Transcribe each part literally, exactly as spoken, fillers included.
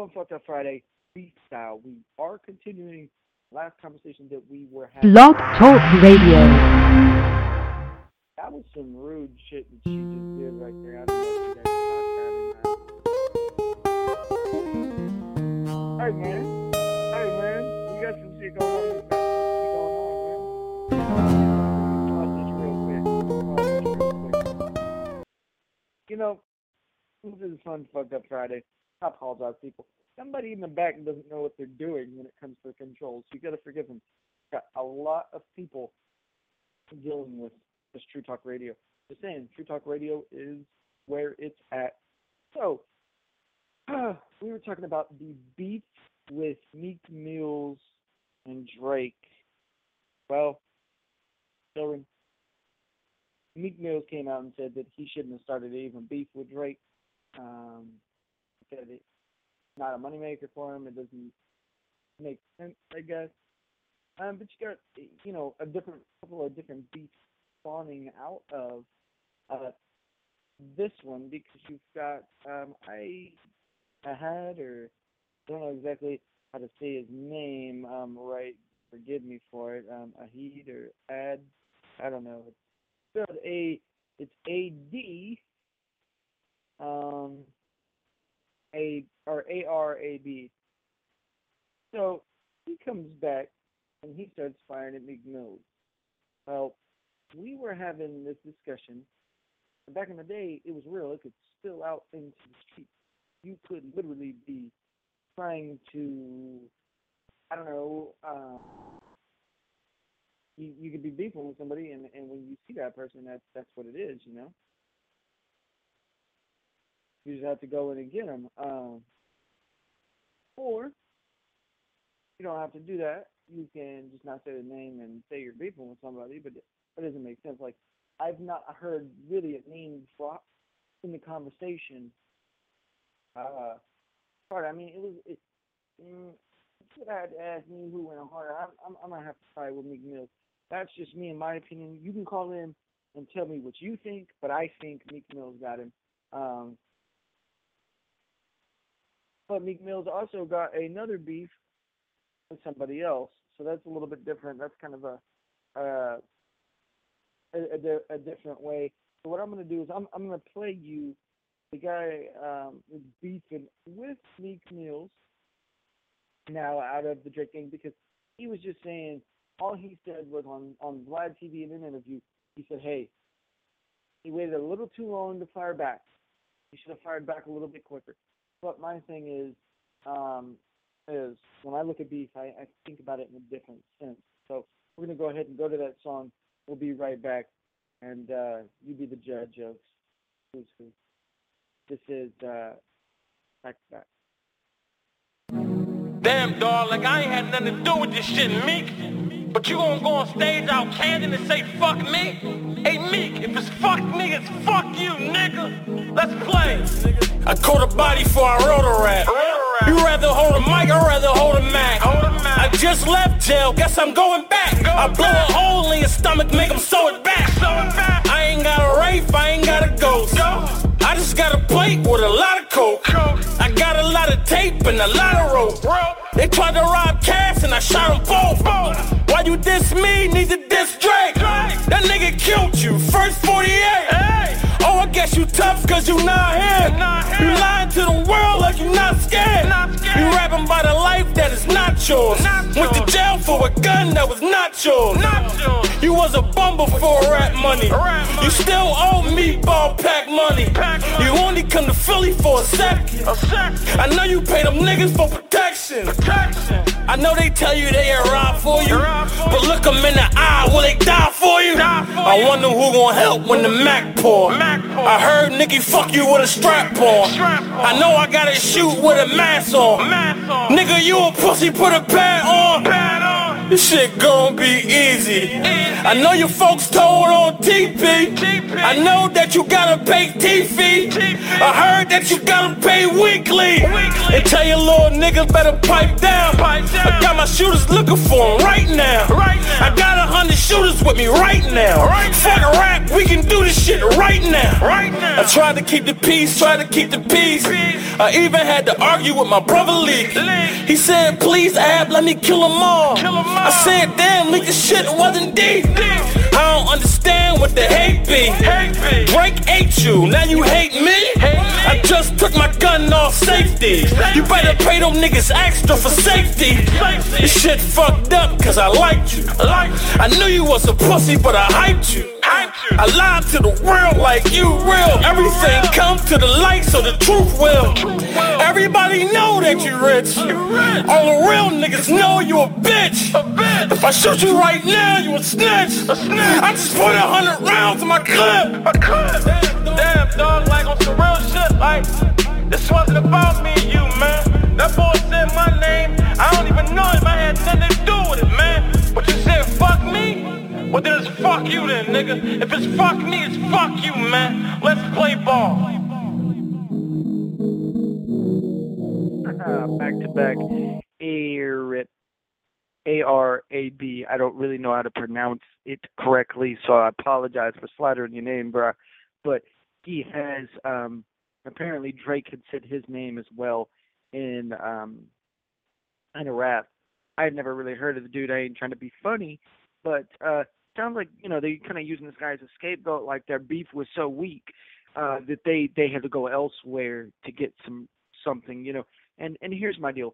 on Fucked Up Friday freestyle. We are continuing last conversation that we were having. Blog Talk Radio. That was some rude shit that she just did right there. I don't know if you guys caught that or not. Hey man, hey man, we got some shit going on. We got some shit going on, man. Pause this real quick. Pause this real quick. You know, this is fun Fucked Up Friday. I apologize, people. Somebody in the back doesn't know what they're doing when it comes to controls. You got to forgive them. Got a lot of people dealing with this True Talk Radio. Just saying, True Talk Radio is where it's at. So, uh, we were talking about the beef with Meek Mills and Drake. Well, children, Meek Mills came out and said that he shouldn't have started even beef with Drake. Um, said it's not a moneymaker for him. It doesn't make sense, I guess. Um, but you got, you know, a different couple of different beefs spawning out of uh, this one because you've got um, I, I had or I don't know exactly how to say his name um, right. Forgive me for it. Um, Ahid or Ad, I don't know. It's spelled A. It's A D. Um, A or A R A B. So he comes back and he starts firing at Meek Mills. Well, we were having this discussion. Back in the day, it was real. It could spill out into the street. You could literally be trying to, I don't know, uh, you, you could be beefing with somebody, and, and when you see that person, that's, that's what it is, you know? You just have to go in and get them. Um, or, you don't have to do that. You can just not say the name and say you're beefing with somebody, but that doesn't make sense. Like, I've not heard really a name drop in the conversation. Uh, hard. I mean, it was, it, mm, you would have to ask me who went harder. I'm, I'm, I'm going to have to side with Meek Mills. That's just me, in my opinion. You can call in and tell me what you think, but I think Meek Mills got him. Um, But Meek Mills also got another beef with somebody else, so that's a little bit different. That's kind of a uh, a, a, a different way. So what I'm going to do is I'm I'm going to play you the guy um, is beefing with Meek Mills now out of the Drake thing because he was just saying all he said was on on Vlad T V in an interview. He said, "Hey, he waited a little too long to fire back. He should have fired back a little bit quicker." But my thing is, um, is when I look at beef, I, I think about it in a different sense. So we're going to go ahead and go to that song. We'll be right back, and uh, you be the judge of who's who. This is uh, Back to Back. Damn, dog, like I ain't had nothing to do with this shit, Meek. But you gonna go on stage out Camden and say fuck me? Hey, Meek, if it's fuck me, it's fuck you, nigga. Let's play. I caught a body before I wrote a rap. You rather hold a mic or rather hold a Mac? I just left jail, guess I'm going back. I blow a hole in your stomach, make them sew it back. I ain't got a Wraith, I ain't got a ghost. I just got a plate with a lot of coke. I got a lot of tape and a lot of rope. They tried to rob Cass and I shot them both. Why you diss me, need to diss Drake? That nigga killed you, first forty-eight. Oh, I guess you tough cause you not here. You lying to the world like you not scared. You rapping about a life that is not yours. Went to jail for a gun that was not yours. You was a bum before rap money. You still owe me ball pack money. You only come to Philly for a second. I know you pay them niggas for protection. I know they tell you they ain't ride for you, but look them in the eye, will they die for you? I wonder who gon' help when the Mac pour. I heard Nicki fuck you with a strap on. I know I gotta shoot with a mask on. Nigga, you a pussy, put a pad on. This shit gon' be easy. I know your folks told on T P. I know that you gotta pay T-fee. I heard that you gotta pay weekly. And tell your little niggas better pipe down. I got my shooters looking for them right now. I got a hundred shooters with me right now. Fuck a rap, we can do this shit right now. I tried to keep the peace, tried to keep the peace. I even had to argue with my brother Leak. He said, please, Ab, let me kill them all. I said, damn, Leak, this shit wasn't deep. I don't understand what the hate be. Drake ate you, now you hate me? I just took my gun off safety. You better pay them niggas extra for safety. This shit fucked up cause I liked you. I knew you was a pussy but I hyped you. I lied to the world like you real. Everything comes to the light so the truth will. Everybody know that you rich. All the real niggas know you a bitch. If I shoot you right now, you a snitch. I just put a hundred rounds in my clip. Damn, dog, like on some real shit. Like, this wasn't about me and you, man. That boy said my name. I don't even know if I had nothing to do with it, man. But you said fuck me? Well then it's fuck you then, nigga. If it's fuck me, it's fuck you, man. Let's play ball. Back to back, A-R-A-B. A R A B. I don't really know how to pronounce it correctly, so I apologize for slaughtering your name, bruh. But he has, um, apparently Drake had said his name as well in, um, in a rap. I had never really heard of the dude. I ain't trying to be funny, but, uh, sounds like, you know, they kind of using this guy as a scapegoat, like their beef was so weak, uh, that they, they had to go elsewhere to get some, something, you know. And, and here's my deal.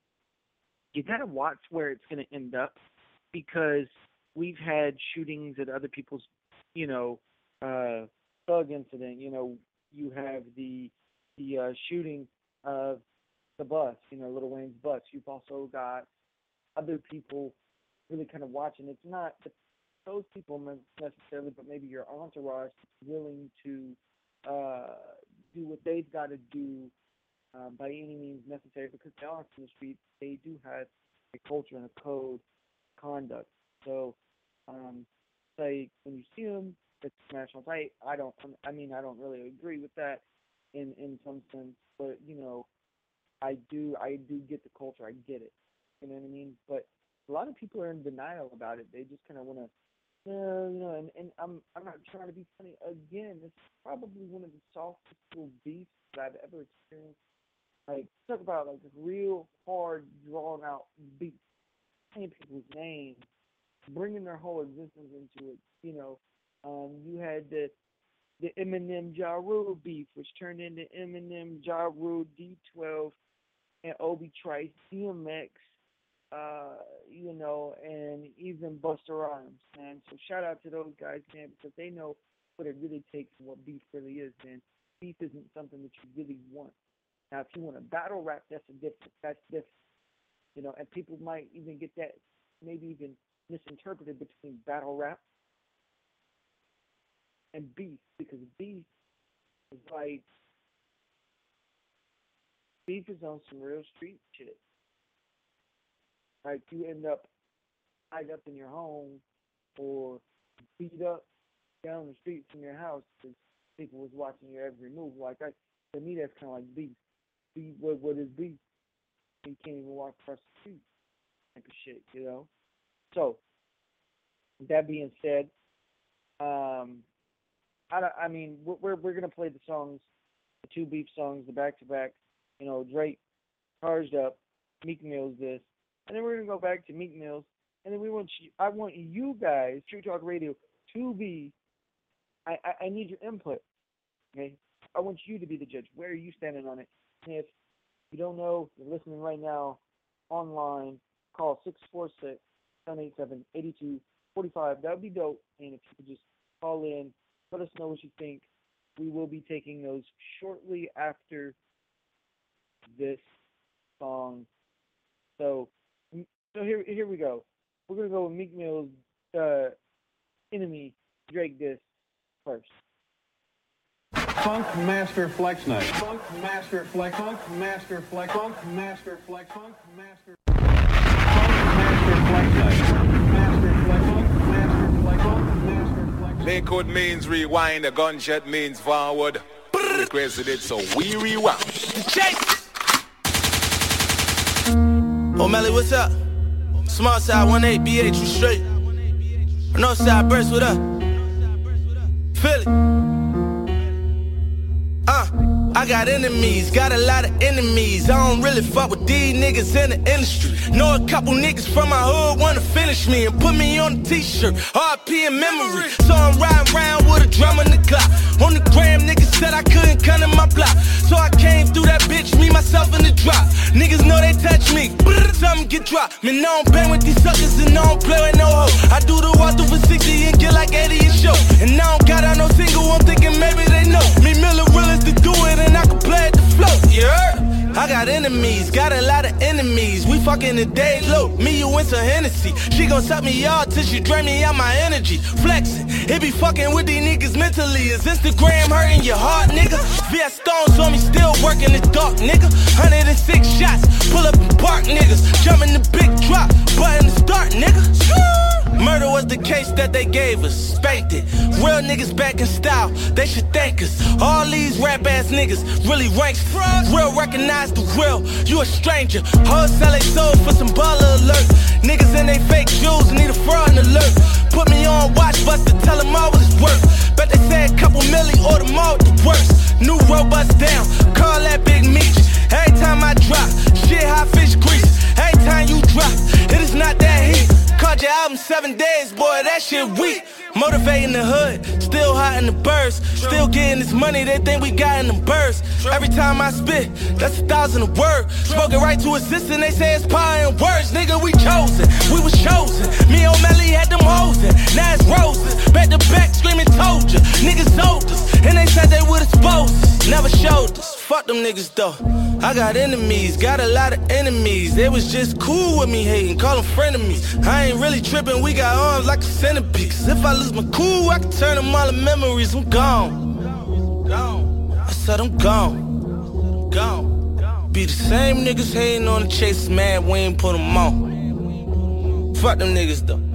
You gotta watch where it's gonna end up, because we've had shootings at other people's, you know, uh, thug incident. You know, you have the the uh, shooting of the bus, you know, Lil Wayne's bus. You've also got other people really kind of watching. It's not those people necessarily, but maybe your entourage willing to uh, do what they've got to do. Uh, by any means necessary, because they are in the street, they do have a culture and a code of conduct. So, um, say when you see them, it's smash on sight. I don't. I mean, I don't really agree with that in in some sense, but you know, I do. I do get the culture. I get it. You know what I mean? But a lot of people are in denial about it. They just kind of want to, uh, you know. And, and I'm I'm not trying to be funny. Again, it's probably one of the softest little beefs that I've ever experienced. Like, talk about, like, real hard, drawn-out beat. Saying people's names, bringing their whole existence into it. You know, um, you had the the Eminem Ja Rule beef, which turned into Eminem, Ja Rule, D twelve, and Obi Trice, D M X, uh, you know, and even Busta Rhymes, man. So shout out to those guys, man, because they know what it really takes and what beef really is, man. Beef isn't something that you really want. Now, if you want a battle rap, that's a different. That's different, you know. And people might even get that, maybe even misinterpreted between battle rap and beef, because beef is like beef is on some real street shit. Like you end up tied up in your home or beat up down the street from your house because people was watching your every move. Like I, to me, that's kind of like beef. Beef, what what is beef? You can't even walk across the street, type of shit, you know. So, that being said, um, I, I mean, we're we're gonna play the songs, the two beef songs, the back to back. You know, Drake, Charged Up, Meek Mill's this, and then we're gonna go back to Meek Mill's, and then we want you, I want you guys, True Talk Radio, to be. I, I I need your input. Okay, I want you to be the judge. Where are you standing on it? And if you don't know, you're listening right now online, call six four six, seven eight seven, eight two four five. That would be dope. And if you could just call in, let us know what you think. We will be taking those shortly after this song. So, so here, here we go. We're gonna go with Meek Mill's uh, Enemy, Drake diss first. Funk Master Flex Night. Funk Master Flex. Funk Master Flex. Funk Master Flex. Funk Master. Funk Master Flex Night. Lakewood means rewind, the gunshot means forward. We requested it, so we rewound. Chase! O'Malley, what's up? Small side one eight, B H, you straight. North side burst, what up? Feel it? Uh, I got enemies, got a lot of enemies. I don't really fuck with these niggas in the industry. Know a couple niggas from my hood wanna finish me and put me on a t-shirt, R P in memory. So I'm riding around with a drum in the clock. On the gram, niggas said I couldn't come in my block. So I came through that bitch, me, myself, in the drop. Niggas know they touch me, something get dropped. Man, I don't bang with these suckers and I don't play with no hoe. I do the walk through for sixty and get like eighty a show. And I don't got out no single, I'm thinking maybe they know. Me, Miller, realist to do it and I can play at the float, you heard? I got enemies, got a lot of enemies. We fucking the day low, me, you, and some Hennessy. She gon' suck me all till she drain me out my energy. Flexing, it be fucking with these niggas mentally. Is Instagram hurting your heart, nigga? V S Stones on me, still working the dark, nigga. one hundred six shots, pull up and park, niggas. Jump in the big drop, button to start, nigga. Murder was the case that they gave us, spanked it. Real niggas back in style, they should thank us. All these rap ass niggas really ranks fraud. Real recognize the real, you a stranger. Hoes sell they soul for some baller alert. Niggas in they fake jewels need a fraud alert. Put me on watch buster, tell them all what it's worth. Bet they say a couple milli or them all the worst. New robust down, call that Big Meech. Every time I drop, shit hot fish grease. Every time you drop, it is not that heat. Caught your album seven days, boy, that shit weak. Motivating the hood, still hot in the burst. Still getting this money, they think we got in the burst. Every time I spit, that's a thousand a word. Spoken right to assistant, they say it's power in words. Nigga, we chosen, we was chosen. Me and O'Malley had them hoes in, now it's roses. Back to back screaming told ya, niggas sold us. And they said they would expose us, never showed us. Fuck them niggas though. I got enemies, got a lot of enemies. They was just cool with me hating, call them frenemies. I ain't really tripping, we got arms like a centipede. Cause if I lose my cool, I can turn them all to memories. I'm gone, gone. I said I'm gone, gone. Be the same niggas hating on the chasers, man, we ain't put them on. Fuck them niggas though.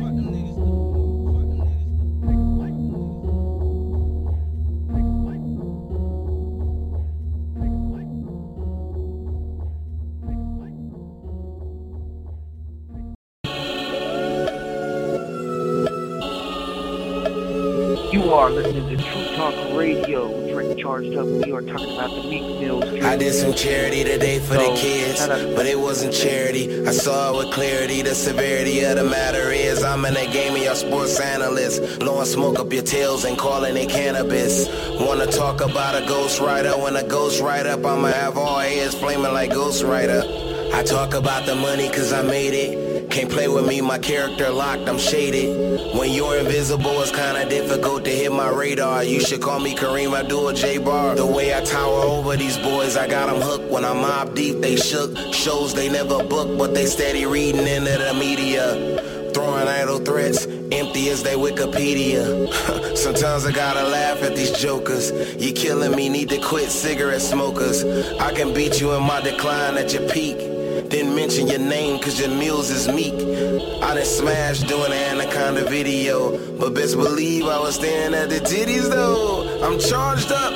You are listening to True Talk Radio. Drink Charged Up. We are talking about the Meek Mills. I did some charity today for so, the kids, but it wasn't charity. I saw it with clarity. The severity of the matter is I'm in a game of your sports analysts, blowing smoke up your tails and calling it cannabis. Wanna talk about a ghost rider? When a ghost ride up, I'ma have all heads flaming like Ghost Rider. I talk about the money cause I made it. Can't play with me, my character locked, I'm shaded. When you're invisible, it's kinda difficult to hit my radar. You should call me Kareem Abdul-Jabbar. The way I tower over these boys, I got them hooked. When I mob deep, they shook. Shows they never book, but they steady reading into the media. Throwing idle threats, empty as they Wikipedia. Sometimes I gotta laugh at these jokers. You killing me, need to quit cigarette smokers. I can beat you in my decline at your peak. Didn't mention your name cause your meals is meek. I done smashed doing an Anaconda video, but best believe I was staring at the titties though. I'm charged up.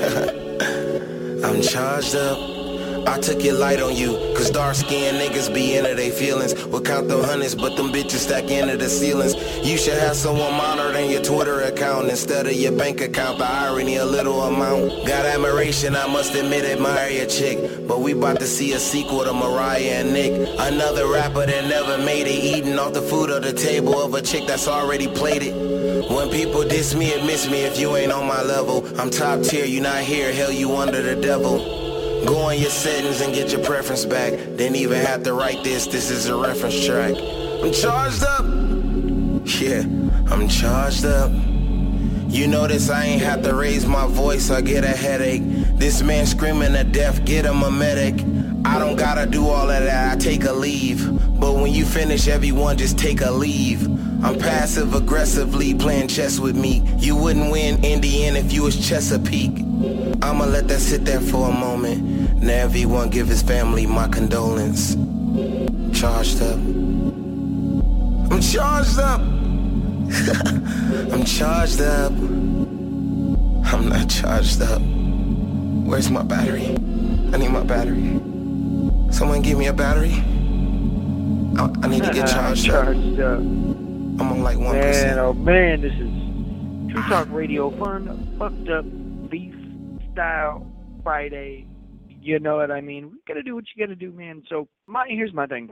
I'm charged up. I took your light on you, cause dark-skinned niggas be into they feelings. We'll count them hundreds, but them bitches stack into the ceilings. You should have someone monitoring your Twitter account instead of your bank account. The irony, a little amount. Got admiration, I must admit, admire your chick. But we about to see a sequel to Mariah and Nick. Another rapper that never made it, eating off the food of the table of a chick that's already played it. When people diss me, it miss me if you ain't on my level. I'm top tier, you not here, hell you under the devil. Go on your settings and get your preference back. Didn't even have to write this, this is a reference track. I'm charged up. Yeah, I'm charged up. You notice I ain't have to raise my voice or get a headache. This man screaming to death, get him a medic. I don't gotta do all of that, I take a leave. But when you finish, everyone just take a leave. I'm passive aggressively playing chess with me. You wouldn't win Indian if you was Chesapeake. I'ma let that sit there for a moment. Now everyone give his family my condolence. Charged up. I'm charged up. I'm charged up. I'm not charged up. Where's my battery? I need my battery. Someone give me a battery. I, I need to get charged, charged up. up. I'm on like one percent. Man, oh man, this is True Talk Radio, fun, fucked up, beef style Friday. You know what I mean? We gotta do what you gotta do, man. So my here's my thing.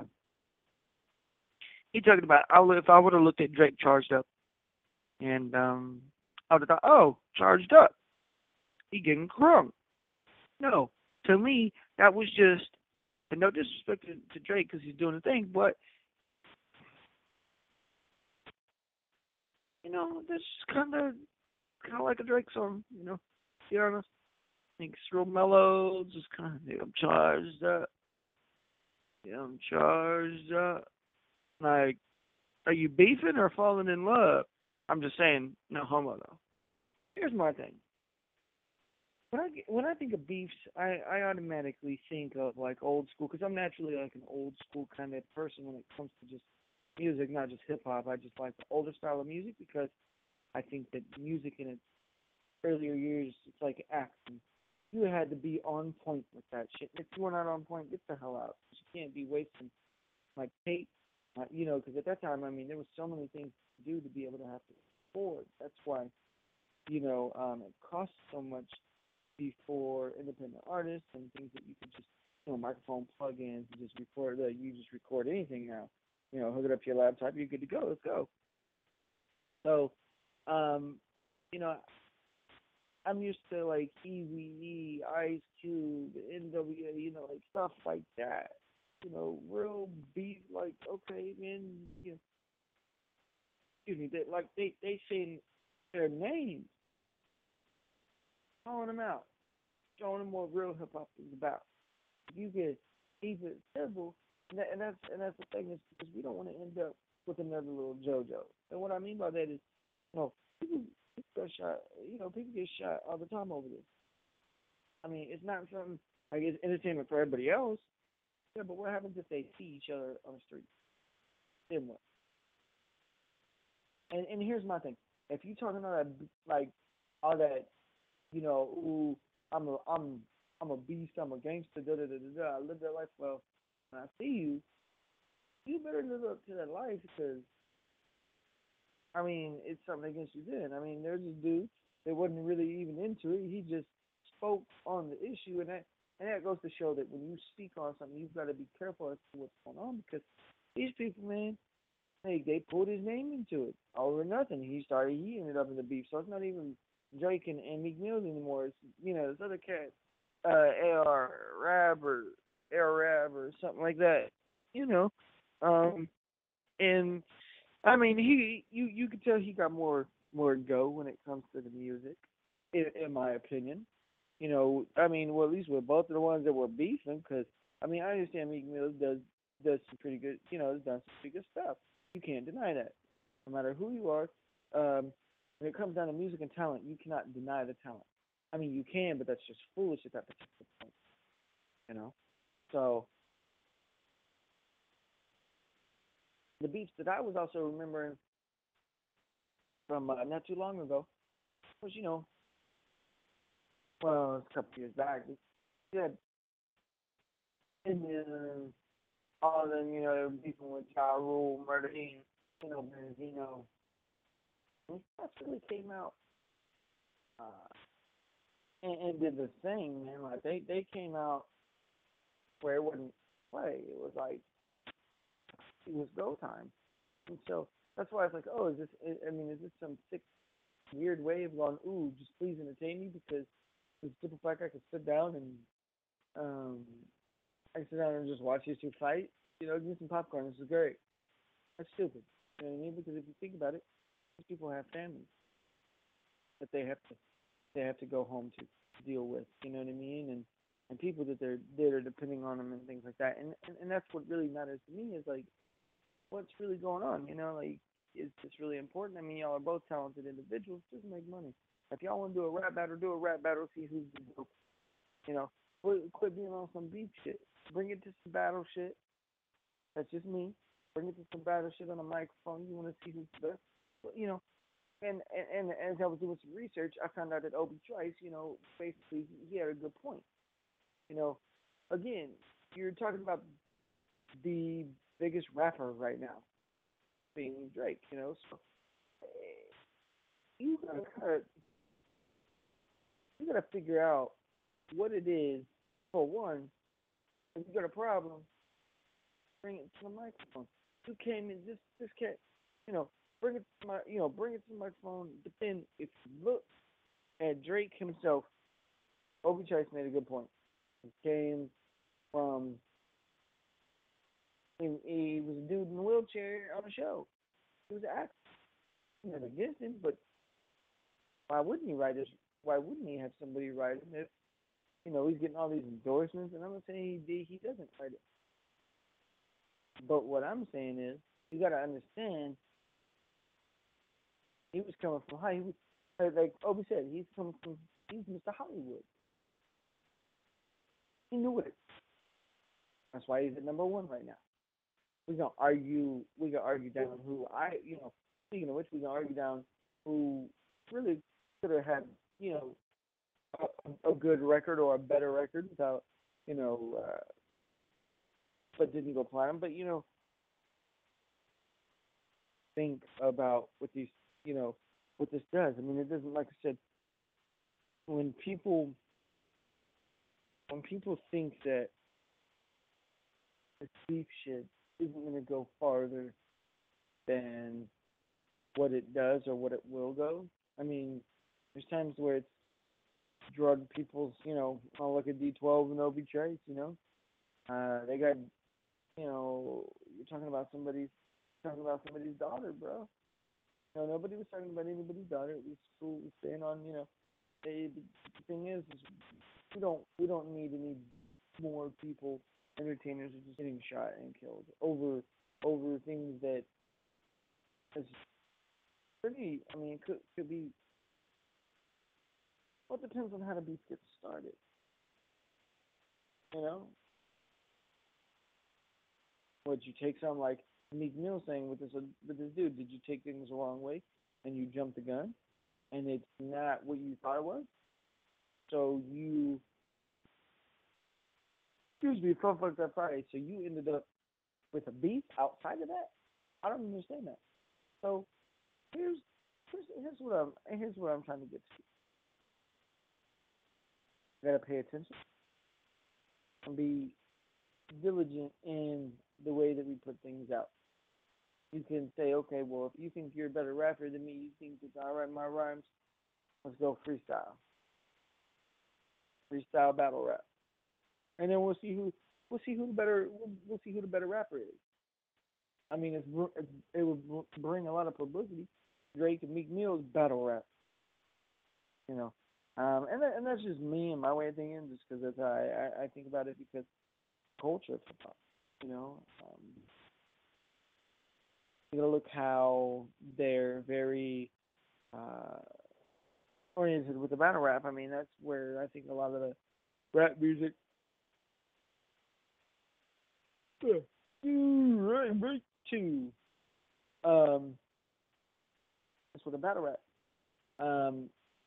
He talking about I would, if I would have looked at Drake charged up, and um, I would have thought, oh, charged up, he getting crunk. No, to me that was just, and no disrespect to, to Drake because he's doing the thing, but you know, this is kind of kind of like a Drake song, you know. To be honest, I think it's real mellow, just kind of. I'm charged up. Yeah, I'm charged up. Like, are you beefing or falling in love? I'm just saying, no homo though. Here's my thing. When I when I think of beefs, I, I automatically think of like old school, because I'm naturally like an old school kind of person when it comes to just music, not just hip hop. I just like the older style of music because I think that music in its earlier years, it's like acting. You had to be on point with that shit. If you were not on point, get the hell out. You can't be wasting like tape. Uh, you know, because at that time, I mean, there was so many things to do to be able to have to afford. That's why, you know, um, it cost so much before independent artists and things that you could just, you know, microphone plug-ins and just record. Uh, you just record anything now. You know, hook it up to your laptop, you're good to go. Let's go. So, um, you know, I'm used to like Eazy-E, Ice Cube, N W A, you know, like stuff like that. You know, real beat, like, okay, man, you know, excuse me, they, like, they, they say their names, calling them out, showing them what real hip-hop is about. You can keep it simple, and, that, and that's and that's the thing, is because we don't want to end up with another little JoJo. And what I mean by that is, you know, people, people get shot, you know, people get shot all the time over this. I mean, it's not something, like, it's entertainment for everybody else. Yeah, but what happens if they see each other on the street? Then what? And and here's my thing: if you talking about that, like all that, you know, ooh, I'm a I'm I'm a beast, I'm a gangster, da da da da da. I live that life. Well, when I see you, you better live up to that life, because I mean, it's something against you then. I mean, there's this dude that wasn't really even into it. He just spoke on the issue, and that. And that goes to show that when you speak on something, you've got to be careful as to what's going on, because these people, man, they they pulled his name into it, all or nothing. He started, he ended up in the beef. So it's not even Drake and, and Meek Mill anymore. It's, you know, this other cat, uh, A R Rab or A R Rab or something like that, you know. Um, and I mean, he you you could tell he got more more go when it comes to the music, in, in my opinion. You know, I mean, well, at least with both of the ones that were beefing, because, I mean, I understand Meek Mill does does some pretty good, you know, has done some pretty good stuff. You can't deny that. No matter who you are, um, when it comes down to music and talent, you cannot deny the talent. I mean, you can, but that's just foolish at that particular point, you know? So, the beefs that I was also remembering from uh, not too long ago was, you know, well, a couple years back, yeah, and then all of them, you know, they were beefing with Ja Rule, Murder Incorporated, you know, Benzino. And that really came out uh, and, and did the thing, man. Like, they, they came out where it wasn't play. It was like, it was go time. And so that's why it's like, oh, is this, I mean, is this some sick, weird way of going, ooh, just please entertain me, because this simple fact I could sit down and, um, I can sit down and just watch these two fight, you know, give me some popcorn, this is great. That's stupid. You know what I mean? Because if you think about it, these people have families that they have to they have to go home to deal with. You know what I mean? And and people that they're that are depending on them and things like that. And, and and that's what really matters to me, is like, what's really going on? You know, like, is this really important? I mean, y'all are both talented individuals. Just make money. If y'all want to do a rap battle, do a rap battle. See who's the dope. You know, quit, quit being on some beef shit. Bring it to some battle shit. That's just me. Bring it to some battle shit on a microphone. You want to see who's the best? you know, and, and and as I was doing some research, I found out that Obi Trice, you know, basically he had a good point. You know, again, you're talking about the biggest rapper right now, being Drake. You know, so you gotta kind of you gotta figure out what it is. For one, if you got a problem, bring it to the microphone. You came in, this this cat, you know, bring it to my, you know, bring it to the microphone. But then if you look at Drake himself, Obi Trice made a good point. He came from, he, he was a dude in a wheelchair on a show. He was an actor. Nothing against him, but why wouldn't he write this? Why wouldn't he have somebody write him if, you know, he's getting all these endorsements? And I'm not saying he he doesn't write it. But what I'm saying is, you got to understand, he was coming from high. He was, like Obi said, he's coming from, he's Mister Hollywood. He knew it. That's why he's at number one right now. We're going to argue, we're going to argue down who I, you know, speaking of which, we're going to argue down who really could have had, you know, a, a good record or a better record without, you know, uh, but didn't go platinum. But, you know, think about what these, you know, what this does. I mean, it doesn't, like I said, when people, when people think that the deep shit isn't going to go farther than what it does or what it will go. I mean, there's times where it's drug people's, you know, I'll look at D twelve and Obi Trice, you know. Uh, they got, you know, you're talking about somebody's, talking about somebody's daughter, bro. You know, nobody was talking about anybody's daughter. It was cool staying on, you know. They, the thing is, is, we don't, we don't need any more people, entertainers, are just getting shot and killed over, over things that is pretty. I mean, could could be. Well, it depends on how the beef gets started. You know, would you take something like Meek Mill saying with this with this dude? Did you take things the wrong way and you jumped the gun, and it's not what you thought it was? So you, excuse me, fuck fuck that Friday. So you ended up with a beef outside of that? I don't understand that. So here's here's, here's what I'm here's what I'm trying to get to. You gotta pay attention and be diligent in the way that we put things out. You can say, okay, well, if you think you're a better rapper than me, you think that I write my rhymes, let's go freestyle. Freestyle battle rap. And then we'll see who we'll see who the better we'll, we'll see who the better rapper is. I mean, it's, it's, it would bring a lot of publicity. Drake and Meek Mill's battle rap. You know. Um, and that, and that's just me and my way of thinking, just because that's how I, I, I think about it, because culture of hip hop, you know. Um, you gotta look how they're very uh, oriented with the battle rap. I mean, that's where I think a lot of the rap music. Uh, right, break two. Um, that's with the battle rap. Um.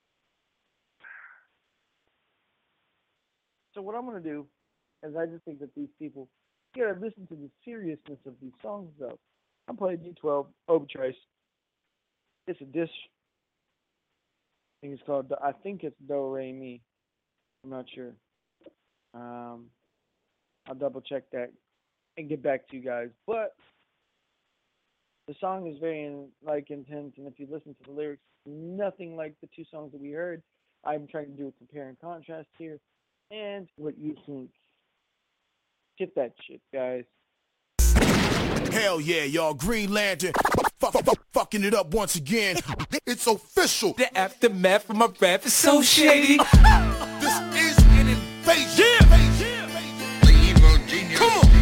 So what I'm going to do is I just think that these people, you got to listen to the seriousness of these songs, though. I'm playing D twelve, Obi Trice. It's a diss. I think it's called, I think it's Do Re Mi. I'm not sure. Um, I'll double check that and get back to you guys. But the song is very like intense, and if you listen to the lyrics, nothing like the two songs that we heard. I'm trying to do a compare and contrast here. And what you think. Get that shit, guys. Hell yeah, y'all. Green Lantern. Fuck, fuck, fuck, fucking it up once again. It's official. The aftermath of my rap is so shady. This is an invasion. Yeah. Yeah. The evil genius. Come on.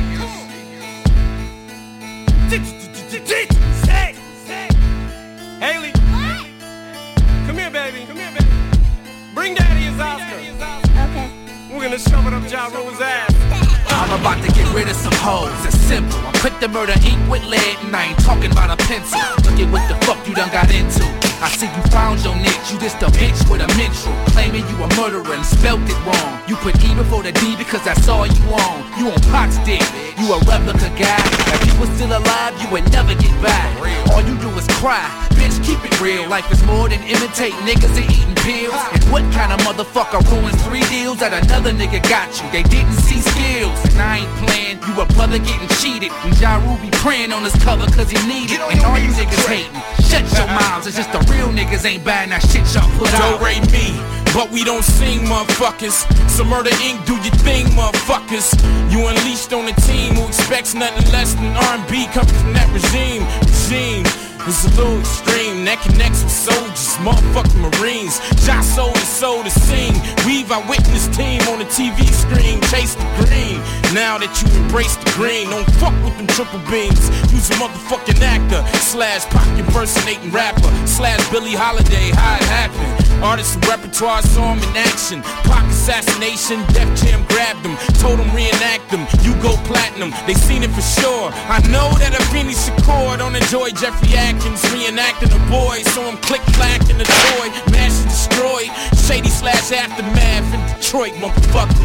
Say, say. Haley. Come here, baby. Come here, baby. Bring daddy his Oscar. Okay. We're gonna shove it up Ja Rule's ass. I'm about to get rid of murder some hoes, it's simple. I'm quick to murder ink with lead, and I ain't talking about a pencil. Look at what the fuck you done got into. I see you found your niche, you just a bitch with a mental, claiming you a murderer and spelt it wrong. You put E before the D because that's all you own. You on Pac's dick, you a replica guy. If you was still alive, you would never get back. All you do is cry, bitch, keep it real. Life is more than imitate niggas and eating pills. And what kind of motherfucker ruins three deals that another nigga got you? They didn't see skills, and I ain't playing. You a brother getting cheated, and Ja Rule be praying on his cover cause he need it. And all you niggas hating, shut your mouths, it's just the real niggas ain't buying that shit y'all put out. Do-re me, but we don't sing, motherfuckers. So Murder Incorporated, do your thing, motherfuckers. You unleashed on a team who expects nothing less than R and B coming from that regime. Regime is a little extreme, that connects with soldiers, motherfucking Marines. Ja sold his soul to sing. We've our witness team on the T V screen, chase the green. Now that you embrace the green, don't fuck with them triple beams. Use a motherfucking actor, slash Pac impersonating rapper, slash Billie Holiday, how it happened. Artists and repertoire saw him in action. Pac assassination, Def Jam grabbed him, told him reenact them. You go platinum, they seen it for sure. I know that Afeni Shakur don't enjoy Jeffrey Atkins reenacting a boy, so I'm click clack in the toy, mash and destroy. Shady slash aftermath in Detroit, motherfucker.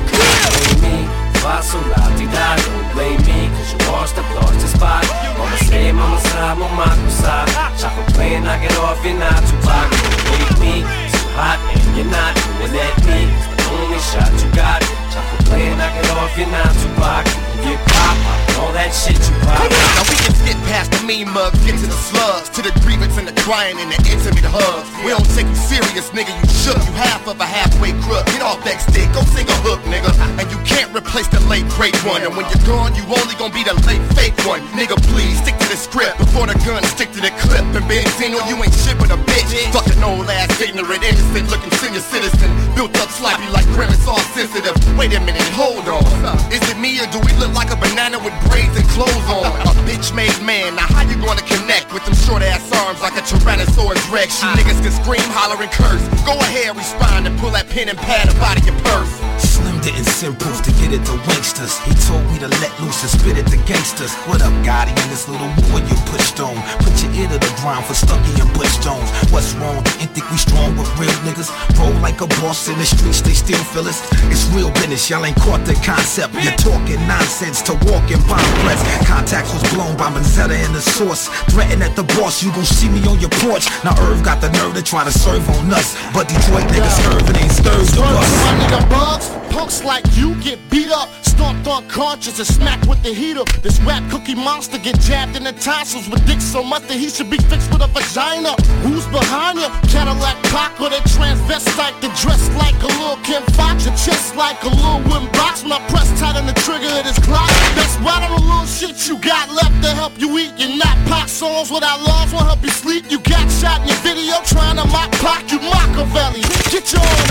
Faço latidar, don't blame me, cause you lost the lost the spot. Mama say, mama side, mama side. Chop a plane, knock it off, you're not too hot. You hate me, too hot, and you're not doing at me. It's the only shot you got. Chop a plane, knock it off, you're not too hot. You get pop, all that shit you pop. Now we can skip past the mean mugs, get to the slugs, to the grievance and the crying and the intimate hugs. We don't take you serious, nigga, you shook. You half of a halfway crook. Get off that stick, go sing a hook, nigga. And you can't replace the late great one. And when you're gone, you only gonna be the late fake one. Nigga, please stick to the script before the gun stick to the clip. And Benzino, you ain't shit but a bitch. Fucking old ass, ignorant, innocent looking senior citizen. Built up sloppy like grimace, all sensitive. Wait a minute, hold on. Is it me or do we look like a banana with braids and clothes on? A bitch made man, now how you gonna connect with them short ass arms like a Tyrannosaurus Rex? You niggas can scream, holler, and curse. Go ahead, respond and pull that pen and pad up out of your purse. Slim didn't send proof to get it to Winksters. He told me to let loose and spit it to gangsters. What up, Gotti, and this little boy you pushed on? Put your ear to the ground for Stucky and Butch Jones. What's wrong? You ain't think we strong with real niggas? Roll like a boss in the streets, they still feel us. It's real business, y'all ain't caught the concept. You're talking nonsense to walk in bomb threats. Contact was blown by Manzetta and the source. Threaten at the boss, you gon' see me on your porch. Now Irv got the nerve to try to serve on us, but Detroit niggas serve and ain't stirred to us. My nigga Bugs, punks like you get beat up, stomped on conscience and smacked with the heater. This rap cookie monster get jabbed in the tonsils with dick so much that he should be fixed with a vagina. Who's behind you? Cadillac Pac or that transvestite that dressed like a little Kim Fox? Your chest like a little wooden box when I press tight on the trigger of this Glock. That's right on the little shit you got left to help you eat. You're not Pac songs without laws won't help you sleep. You got shot in your video trying to mock Pac, you Machiavelli. Get your own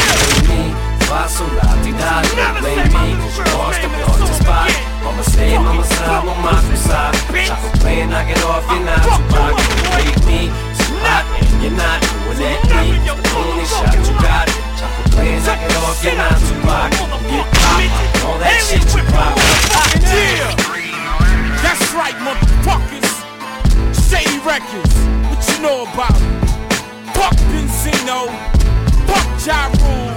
idea. Faço latidar, don't blame me, cause you lost the lost the spot. Mama say, mama side, mama side. Chop a plane, knock it off, you're not too hot. You hate me, too hot, and you're not doing at me. It's the only shot you got. Chop a plane, knock it off, you're not too hot. You get pop, all that shit you pop. Yeah, that's right, motherfuckers. Shady Records, what you know about it? Fuck Benzino, fuck Ja Rule.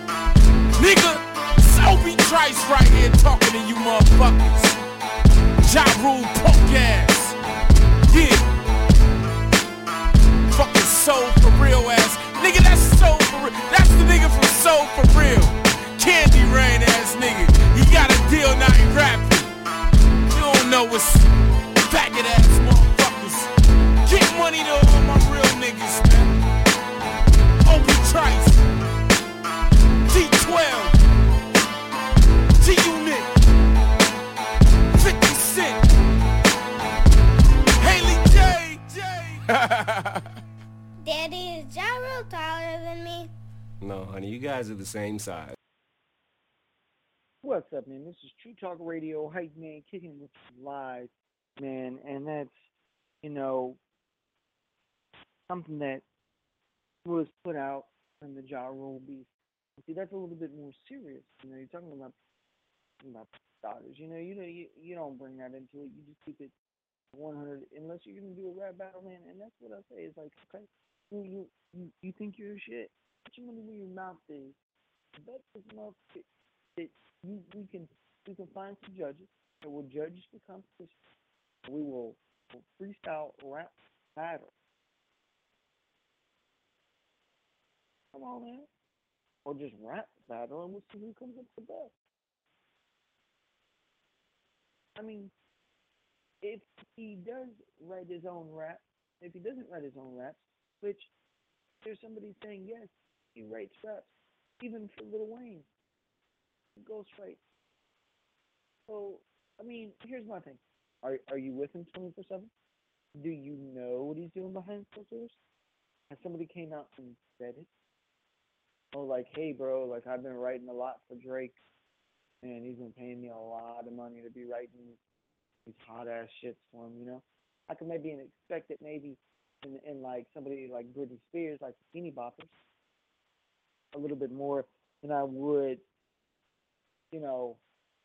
Nigga, it's Obi Trice right here talking to you motherfuckers. Ja Rule punk ass. Yeah. Fucking Soul for real ass. Nigga, that's Soul for real. That's the nigga from Soul for real. Candy Rain ass nigga. He got a deal, now he rapping. You don't know what's faggot ass motherfuckers. Get money to all my real niggas, man. Obi Trice. T twelve, G-Unit, fifty Cent, Haley J. Daddy, is Ja Rule taller than me? No, honey, you guys are the same size. What's up, man? This is True Talk Radio, Hype Man, kicking with live, man, and that's, you know, something that was put out in the Ja Rule beef. See, that's a little bit more serious. You know, you're talking about, about daughters. You know, you know, you, you don't bring that into it. You just keep it one hundred, unless you're gonna do a rap battle, man. And that's what I say. It's like, okay, you you you think you're shit. Put your money where your mouth is. Bet this mouth that that you we can we can find some judges that will judge the competition. We will, will freestyle rap battle. Come on, man. Or just rap battle, and we'll see who comes up the best. I mean, if he does write his own rap, if he doesn't write his own raps, which there's somebody saying yes, he writes raps, even for Lil Wayne, Ghostwrite. So, I mean, here's my thing: Are are you with him twenty-four seven? Do you know what he's doing behind closed doors? Has somebody came out and said it? Oh, like, hey, bro, like, I've been writing a lot for Drake, and he's been paying me a lot of money to be writing these hot-ass shits for him, you know? I could maybe expect it maybe in, in like, somebody like Britney Spears, like the Teeny Boppers, a little bit more than I would, you know,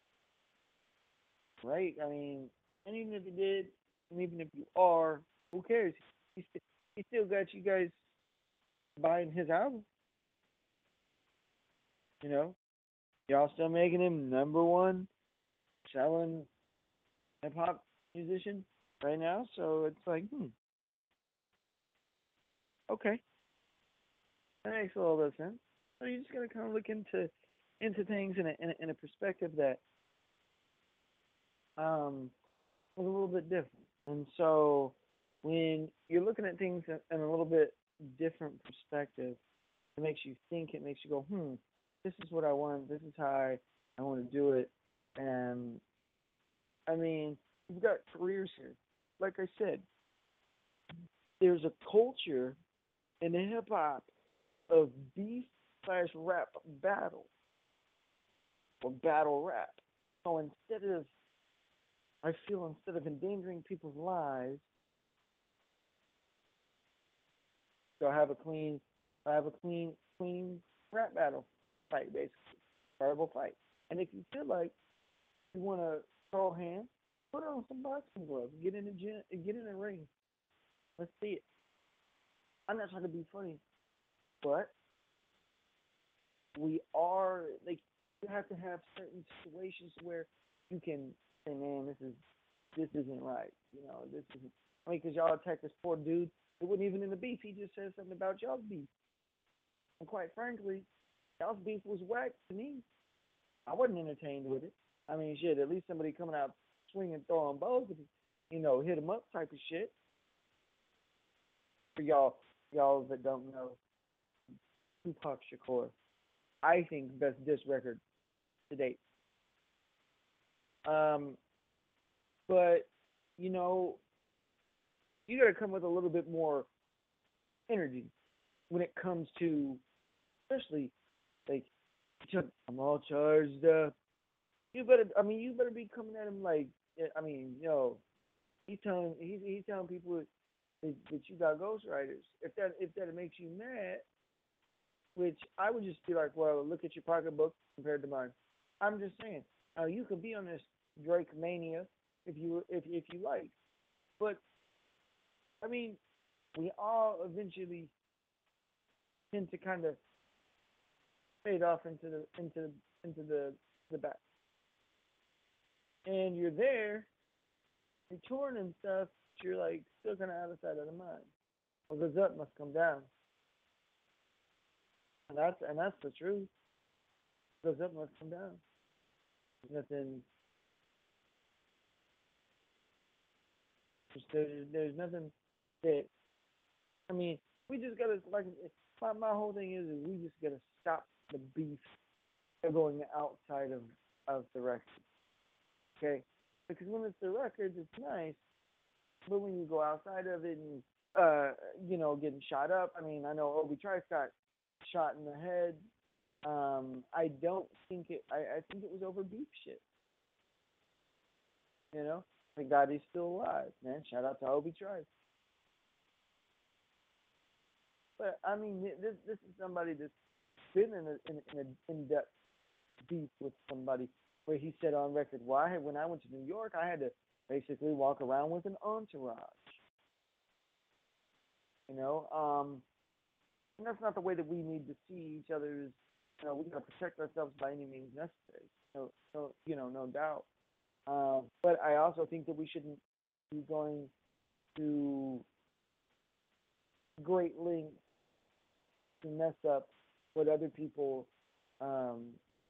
right? I mean, and even if you did, and even if you are, who cares? He, st- he still got you guys buying his album. You know, y'all still making him number one selling hip hop musician right now. So it's like, hmm, okay, that makes a little bit of sense. So you just gotta kind of look into into things in a in a, in a perspective that um is a little bit different. And so when you're looking at things in, in a little bit different perspective, it makes you think. It makes you go, hmm. This is what I want. This is how I, I want to do it. And, I mean, we've got careers here. Like I said, there's a culture in the hip-hop of beef slash rap battle or battle rap. So instead of, I feel instead of endangering people's lives, so I have a clean, I have a clean, clean rap battle. Fight, basically. Verbal fight. And if you feel like you want to throw hands, put on some boxing gloves. Get in the gym, get in the ring. Let's see it. I'm not trying to be funny, but we are, like, you have to have certain situations where you can say, man, this is, this isn't right. You know, this isn't, I mean, because y'all attacked this poor dude. It wasn't even in the beef. He just said something about y'all's beef. And quite frankly, y'all's beef was whack to me. I wasn't entertained with it. I mean, shit, at least somebody coming out swinging, throwing bows, you know, hit them up type of shit. For y'all, y'all that don't know, Tupac Shakur, I think best diss record to date. Um, but, you know, you got to come with a little bit more energy when it comes to, especially, like, I'm all charged up. You better, I mean, you better be coming at him like, I mean, yo, he's telling, he's, he's telling people that, that you got ghostwriters. If that, if that makes you mad, which I would just be like, well, look at your pocketbook compared to mine. I'm just saying, uh, you could be on this Drake mania if you, if if you like, but I mean, we all eventually tend to kind of fade off into the into into the the back. And you're there, you're touring and stuff, but you're like still kind of out of sight, out of mind. Well, the up must come down, and that's and that's the truth. The up must come down. There's nothing. There's, there's nothing that. I mean, we just gotta like. My my whole thing is, is we just gotta stop the beef going outside of, of the record. Okay? Because when it's the records, it's nice. But when you go outside of it and, uh, you know, getting shot up, I mean, I know Obi Trice got shot in the head. Um, I don't think it, I, I think it was over beef shit. You know? Thank God he's still alive, man. Shout out to Obi Trice. But, I mean, this this is somebody that's been in a in, in a in-depth beef with somebody where he said on record, well, I had, when I went to New York, I had to basically walk around with an entourage. You know, um, and that's not the way that we need to see each other's. You know, we got to protect ourselves by any means necessary. So, so you know, no doubt. Uh, but I also think that we shouldn't be going to great lengths to mess up what other people um,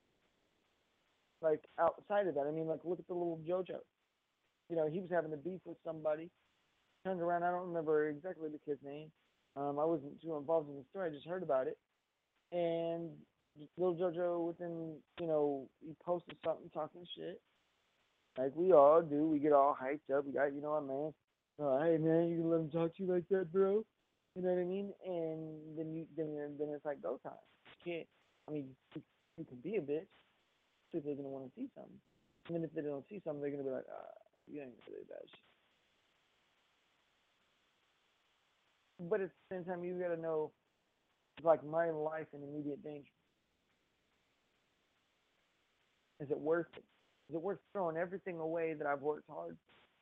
like outside of that. I mean, like, look at the little JoJo. You know, he was having a beef with somebody. Turned around, I don't remember exactly the kid's name. Um, I wasn't too involved in the story. I just heard about it. And little JoJo, within, you know, he posted something talking shit. Like we all do. We get all hyped up. We got, you know what, man? Uh, hey, man, you can let him talk to you like that, bro? You know what I mean? And then you, then, then it's like go time. You can't, I mean, you, you can be a bitch if they're going to want to see something. And then if they don't see something, they're going to be like, ah, you ain't really bad shit. But at the same time, you got to know, like, my life in immediate danger. Is it worth it? Is it worth throwing everything away that I've worked hard?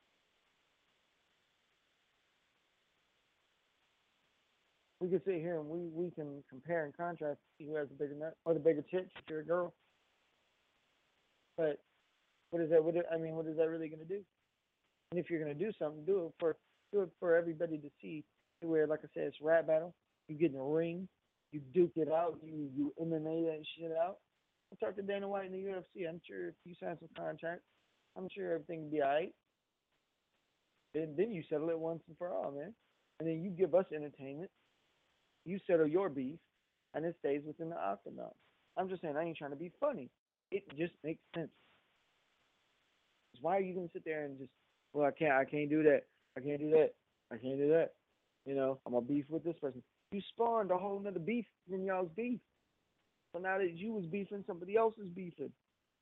We can sit here and we, we can compare and contrast, see who has the bigger nut or the bigger tits if you're a girl. But what is that? What, I mean, what is that really going to do? And if you're going to do something, do it for do it for everybody to see. Where, like I said, it's rap battle. You get in a ring, you duke it out, you you M M A that shit out. I'll talk to Dana White in the U F C. I'm sure if you sign some contracts, I'm sure everything will be alright. Then then you settle it once and for all, man. And then you give us entertainment. You settle your beef, and it stays within the octagon. I'm just saying, I ain't trying to be funny. It just makes sense. Why are you gonna sit there and just, well, I can't, I can't do that. I can't do that. I can't do that. You know, I'm gonna beef with this person. You spawned a whole nother beef in y'all's beef. So now that you was beefing, somebody else is beefing.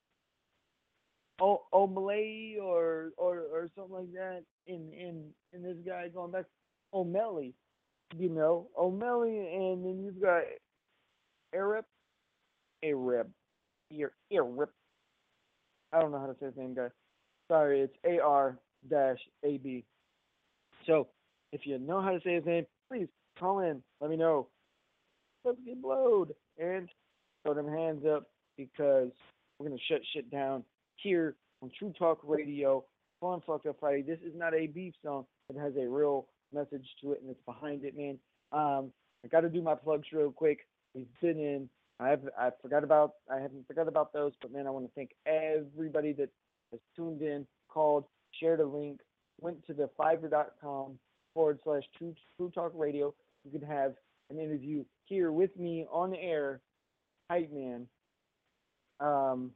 O O'Malley or or or something like that. In in in this guy going back, O'Malley. You know, O'Malley, and then you've got Arab, Arab, Arab. I don't know how to say his name, guys. Sorry, it's A R dash A B. So, if you know how to say his name, please call in. Let me know. Let's get blowed. And throw them hands up because we're going to shut shit down here on True Talk Radio. Fun Fucked Up Friday. This is not a beef song. It has a real message to it, and it's behind it, man. Um, I got to do my plugs real quick. We've been in. I have. I forgot about. I haven't forgot about those, but man, I want to thank everybody that has tuned in, called, shared a link, went to the Fiverr.com forward slash True True Talk Radio. You can have an interview here with me on the air, Hype Man. Um,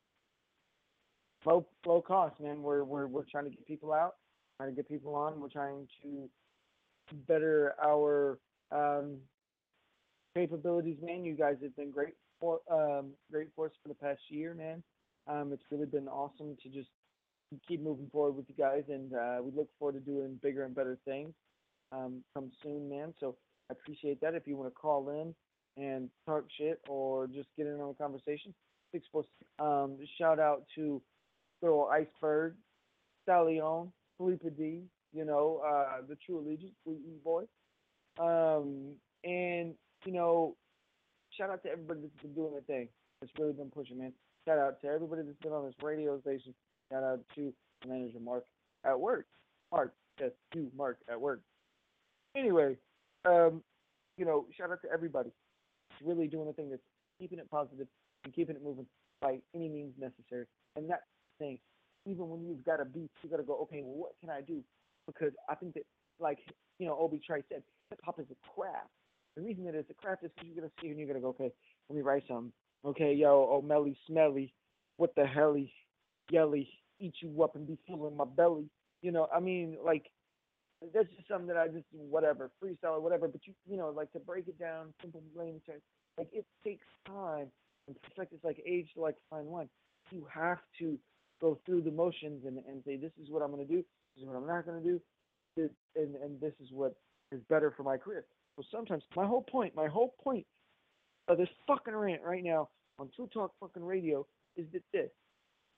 low low cost, man. We're we're we're trying to get people out, trying to get people on. We're trying to better our um, capabilities, man. You guys have been great for um, great for us for the past year, man. Um, it's really been awesome to just keep moving forward with you guys, and uh, we look forward to doing bigger and better things um, come soon, man. So I appreciate that. If you want to call in and talk shit or just get in on a conversation, six four six. Um, shout out to Girl Iceberg, Stallion, Felipe D, you know, uh, the True Allegiance, Sweet E Boy. Um, and, you know, shout out to everybody that's been doing their thing. It's really been pushing, man. Shout out to everybody that's been on this radio station. Shout out to manager Mark at work. Mark, yes, you, Mark at work. Anyway, um, you know, shout out to everybody. It's really doing the thing that's keeping it positive and keeping it moving by any means necessary. And that's the thing. Even when you've got a beat, you got to go, okay, well, what can I do? Because I think that, like, you know, Obi Trice said, hip-hop is a craft. The reason that it's a craft is because you're going to see it and you're going to go, okay, let me write something. Okay, yo, oh, Melly, Smelly, what the helly, yelly, eat you up and be filling my belly. You know, I mean, like, that's just something that I just, whatever, freestyle or whatever, but you, you know, like, to break it down, simple brain terms, like, it takes time. And perfect, it's like age to, like, fine wine. You have to go through the motions and, and say, this is what I'm going to do, this is what I'm not going to do, this, and, and this is what is better for my career. So sometimes, my whole point, my whole point of this fucking rant right now on True Talk fucking radio is that this.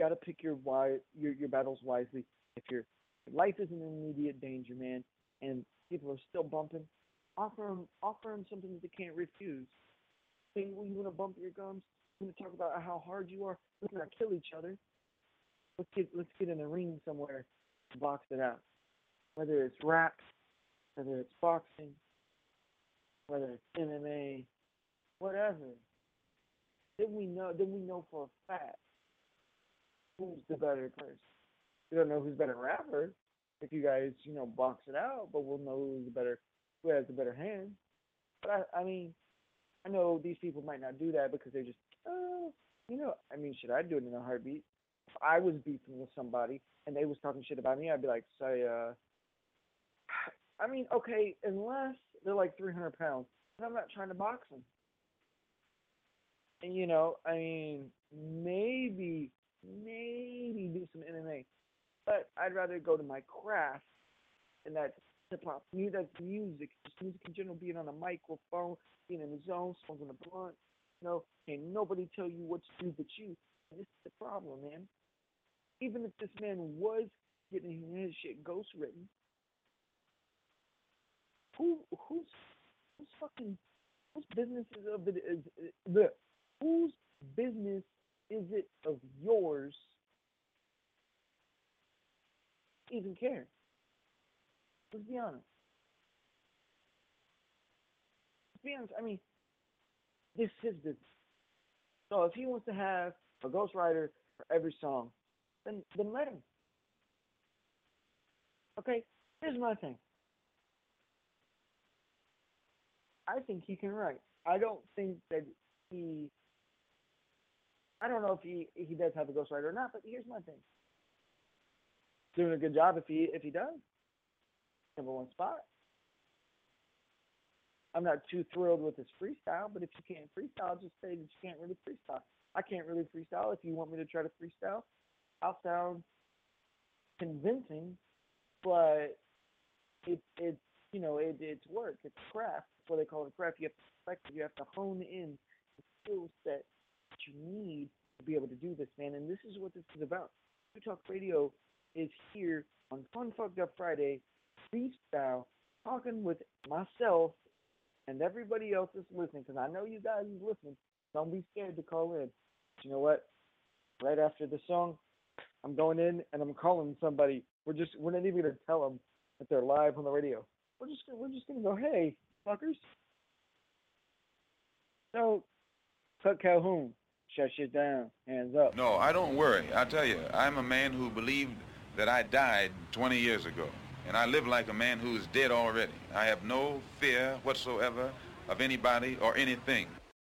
got to pick your, wi- your your battles wisely. If your life is in immediate danger, man, and people are still bumping, offer them, offer them something that they can't refuse. Say, well, you want to bump your gums? You want to talk about how hard you are? Let's not kill each other. Let's get let's get in a ring somewhere and box it out. Whether it's rap, whether it's boxing, whether it's M M A, whatever. Then we know then we know for a fact who's the better person. We don't know who's better rapper if you guys, you know, box it out, but we'll know who's the better who has the better hand. But I I mean, I know these people might not do that because they just oh, you know, I mean, should I do it in a heartbeat? If I was beefing with somebody and they was talking shit about me, I'd be like, say, uh, I mean, okay, unless they're like three hundred pounds, and I'm not trying to box them. And, you know, I mean, maybe, maybe do some M M A. But I'd rather go to my craft, and that's hip-hop. That's music. Just music in general, being on a microphone, being in the zone, smoking a blunt. You know, can't nobody tell you what to do but you. And this is the problem, man. Even if this man was getting his shit ghost written, who, who's, who's fucking, whose business is of it is, is the, whose business is it of yours to even care? Let's be honest. Let's be honest. I mean, this is his business. So if he wants to have a ghostwriter for every song, then then let him. Okay, here's my thing. I think he can write. I don't think that he. I don't know if he he does have a ghostwriter or not, but here's my thing. Doing a good job if he if he does. Number one spot. I'm not too thrilled with his freestyle, but if you can't freestyle, just say that you can't really freestyle. I can't really freestyle. If you want me to try to freestyle, I'll sound convincing, but it it's you know it it's work. It's craft. That's what they call it, craft. You have to perfect it. You have to hone in the skill set that you need to be able to do this, man. And this is what this is about. New Talk Radio is here on Fun Fucked Up Friday, freestyle, talking with myself and everybody else that's listening, because I know you guys is listening. Don't be scared to call in. But you know what? Right after the song, I'm going in and I'm calling somebody. We're just we're not even gonna tell them that they're live on the radio. We're just we're just gonna go, hey, fuckers. So, Tuck Calhoun, shut shit down, hands up. No, I don't worry. I tell you, I'm a man who believed that I died twenty years ago. And I live like a man who is dead already. I have no fear whatsoever of anybody or anything.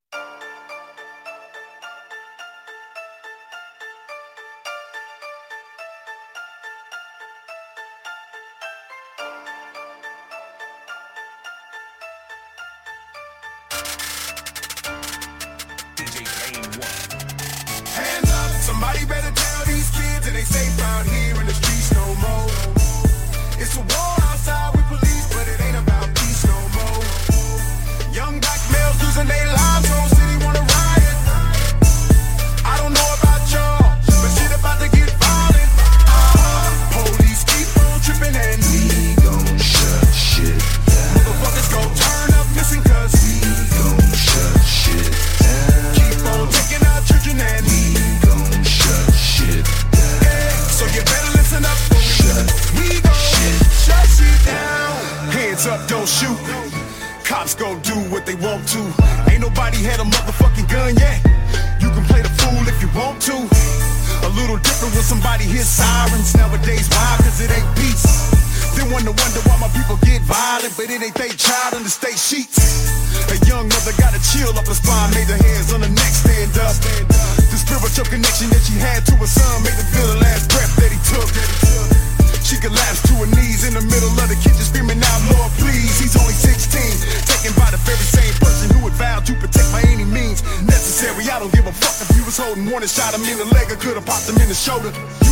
Hands up, somebody better tell these kids that they safe out here in the streets no more. It's a war outside with police, but it ain't about peace no more. Young black males losing their lives, whole city wanna riot. I don't know about y'all, but shit about to get violent. Uh, police keep on tripping and we gon' shut shit down. Motherfuckers gon' turn up missing cause we gon' shut shit down. Keep on taking our children and we gon' shut shit down. Yeah, so you better listen up for me. Shut. We gon' shut shit down. Hands up, don't shoot. Cops gon' do what they want to. Ain't nobody had a motherfucking gun yet. You can play the fool if you want to. A little different when somebody hears sirens. Nowadays, why? Cause it ain't peace. Then wonder, wonder why my people get violent, but it ain't they child in the state sheets. A young mother got a chill up her spine, made her hands on her neck stand up. The spiritual connection that she had to her son made her feel the last breath that he took. She collapsed to her knees in the middle of the kitchen screaming out, Lord please. He's only sixteen, taken by the very same person who had vowed to protect by any means necessary. I don't give a fuck if you was holding one and shot him in the leg or could've popped him in the shoulder. You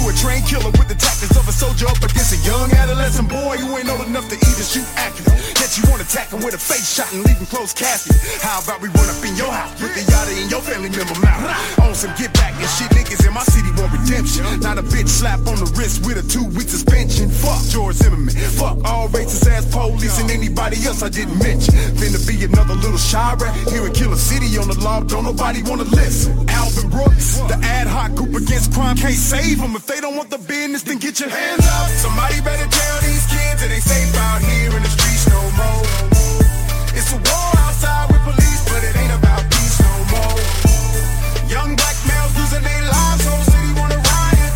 a trained killer with the tactics of a soldier up against a young adolescent boy who ain't old enough to even shoot accurate. Yet you wanna attack him with a face shot and leave him closed casket. How about we run up in your house with the yada in your family member mouth? On some get back and shit, niggas in my city want redemption. Not a bitch slap on the wrist with a two-week suspension. Fuck George Zimmerman, fuck all racist ass police and anybody else I didn't mention. Finna be another little Shira here in Killer City on the law, don't nobody wanna listen. Alvin Brooks, the ad hoc group against crime can't save them. If they don't want the business, then get your hands up. Somebody better tell these kids it ain't safe out here in the streets no more. It's a war outside with police, but it ain't about peace no more. Young black males losing their lives, whole city wanna riot.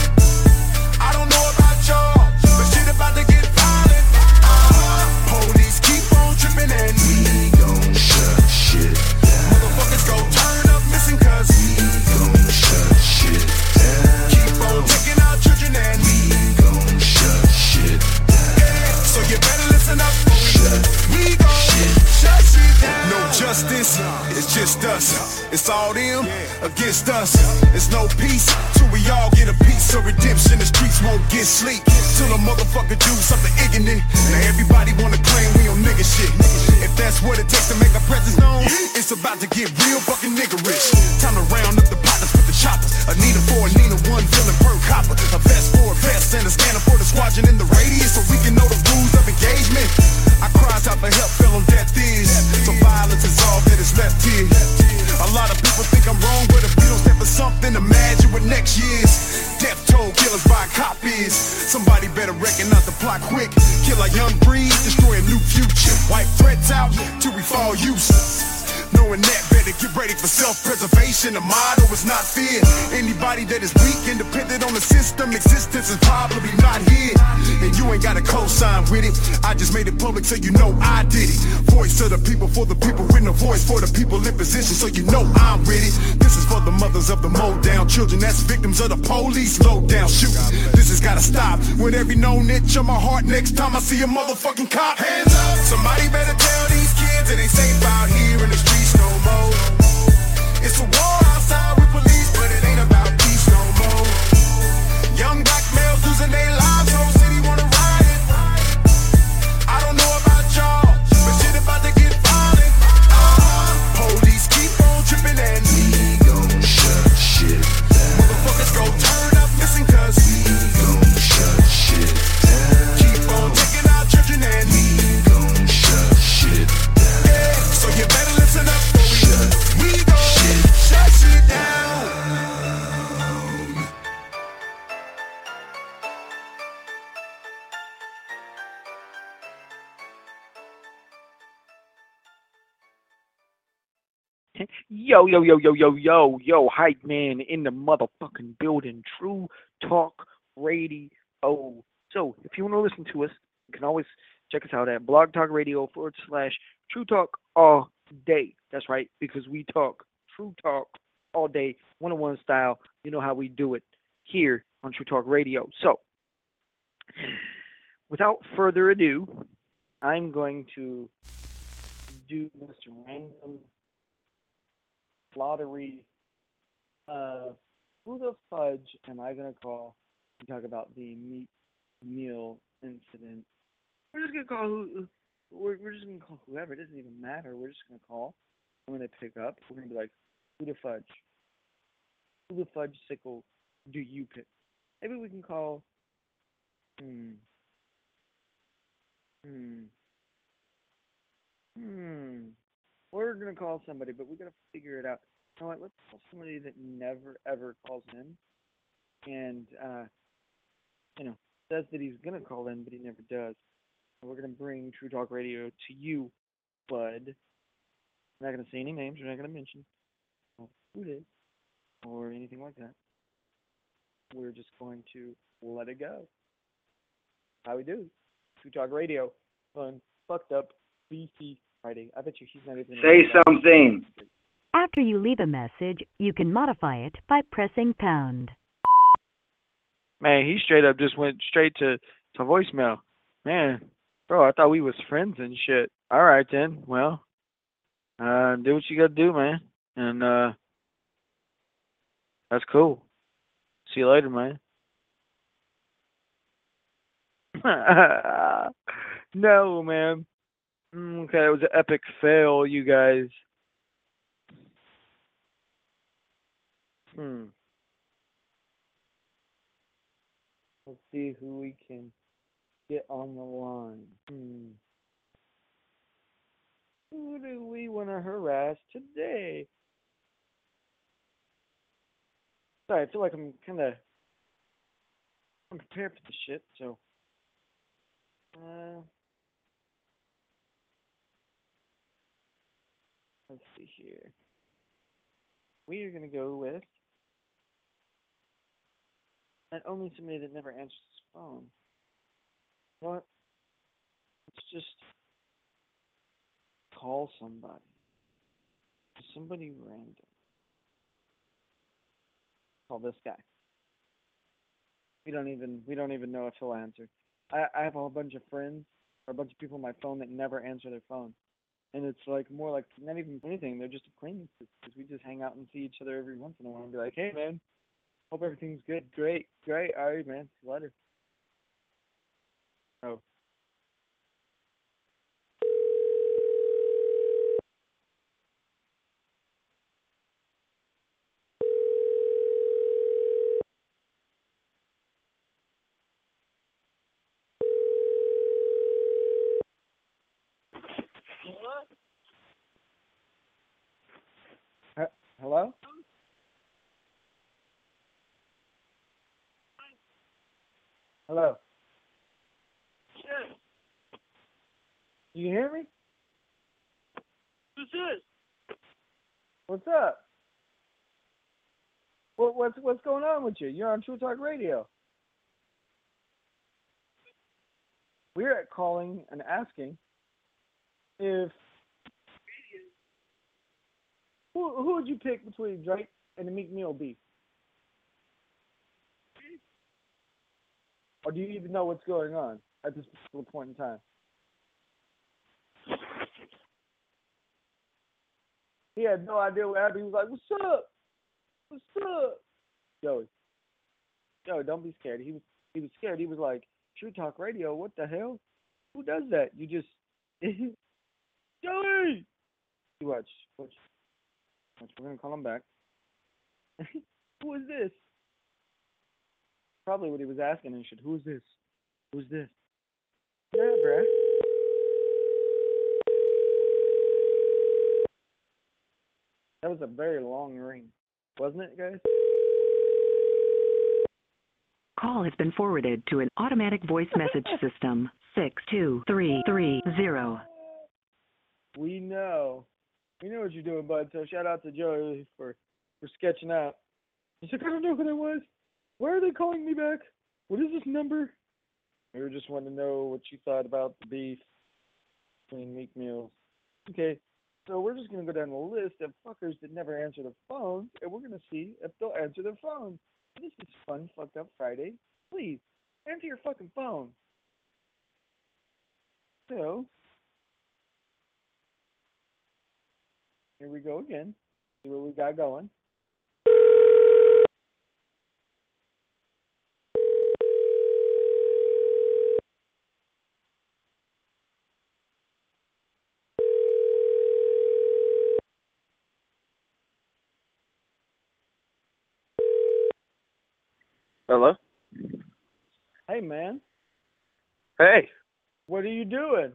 I don't know about y'all, but shit about to get violent. Uh-huh. Police keep on tripping and we gon' shut shit down. Motherfuckers go turn up missing cause we gon' shut shit down. Keep on taking our children and we gon' shut shit down. Yeah, so you better listen up. Shut we gon' shut shit down. No justice, it's just us. It's all them against us. It's no peace till we all get a piece of redemption. The streets won't get sleep till a motherfucker do something ignorant. Now everybody wanna claim we on nigga shit. If that's what it takes to make our presence known, it's about to get real fucking niggerish. Time to round up the partners with the choppers. A Nina for a Nina, one villain per copper. A vest for a vest and a scanner for the squadron in the radius so we can know the rules of engagement. I cries out for help, fell on death is. So violence is all that is left here. A lot of people think I'm wrong, but if we don't stand for something, imagine what next year's. Death toll killers by copies. Somebody better recognize the plot quick. Kill a young breed, destroy a new future. Wipe threats out till we fall useless. Knowing that, better get ready for self-preservation. The motto is not fear. Anybody that is weak and dependent on the system, existence is probably not here. And you ain't got a co-sign with it. I just made it public so you know I did it. Voice of the people for the people with no voice for the people in position so you know I'm with it. This is for the mothers of the mowed down children that's victims of the police low down shooting. This has gotta stop with every known itch on my heart next time I see a motherfucking cop. Hands up! Somebody better tell these kids it ain't safe out here in the streets no more. It's a war outside with police, but it ain't about peace no more. Young black males losing their lives, whole city wanna riot. I don't know about y'all, but shit about to get violent. Uh-huh. Police keep on tripping and we gon' shut shit down. Motherfuckers go turn up missing cause we gon' shut shit down. Keep on taking our children and we gon' shut shit down. Yeah, so you better listen up for we shut. We gon' shit, shut shit down. Yo, yo, yo, yo, yo, yo, yo, hype man in the motherfucking building. True Talk Radio. So, if you want to listen to us, you can always check us out at Blog Talk Radio forward slash True Talk all day. That's right, because we talk True Talk all day, one-on-one style. You know how we do it here on True Talk Radio. So, without further ado, I'm going to do this random lottery. Uh, who the fudge am I going to call to talk about the meat meal incident? We're just going to call who, we're, we're just going to call whoever. It doesn't even matter. We're just going to call. And when they pick up, we're going to be like, who the fudge? Who the fudge sickle do you pick? Maybe we can call, hmm, hmm, hmm. We're going to call somebody, but we got to figure it out. You know what? Let's call somebody that never, ever calls in. And, uh, you know, says that he's going to call in, but he never does. And we're going to bring True Talk Radio to you, bud. We're not going to say any names. We're not going to mention who it is or anything like that. We're just going to let it go. How we do? True Talk Radio. Fun, fucked up, beefy Friday. I bet you he's not even... Say something. After you leave a message, you can modify it by pressing pound. Man, he straight up just went straight to, to voicemail. Man, bro, I thought we was friends and shit. All right, then. Well, uh, do what you got to do, man. And uh, that's cool. See you later, man. No, man. Mm, Okay, it was an epic fail, you guys. Hmm. Let's see who we can get on the line. Hmm. Who do we want to harass today? Sorry, I feel like I'm kind of unprepared for the shit, so. Uh, let's see here. We are going to go with not only somebody that never answers his phone. You know what? Let's just call somebody. Somebody random. Call this guy. We don't even we don't even know if he'll answer. I, I have a whole bunch of friends or a bunch of people on my phone that never answer their phone. And it's like more like not even anything, they're just acquaintances because we just hang out and see each other every once in a while and be like, hey man, hope everything's good. Great, great, all right man, see you later. Oh. Uh, hello? Hello. Yes. You can hear me? Who's this? What's up? What what's what's going on with you? You're on True Talk Radio. We're calling and asking if who who would you pick between Drake and the Meek Mill beef? Or do you even know what's going on at this particular point in time? He had no idea what happened. He was like, "What's up? What's up?" Joey, Joey, don't be scared. He was he was scared. He was like, "True Talk Radio, what the hell? Who does that?" You just Joey. You watch, watch, watch. We're gonna call him back. Who is this? Probably what he was asking and shit. Who is this? Who's this? Yeah, bruh. That was a very long ring, wasn't it, guys? Call has been forwarded to an automatic voice message system. six two three three zero. We know. We know what you're doing, bud. So shout out to Joey for, for sketching out. He's like, I don't know who that was. Why are they calling me back? What is this number? We were just wanting to know what you thought about the beef between Meek Mills. Okay, so we're just going to go down the list of fuckers that never answer the phone, and we're going to see if they'll answer their phone. This is fun, fucked up Friday. Please, answer your fucking phone. So, here we go again. See what we got going. Hello? Hey, man. Hey. What are you doing?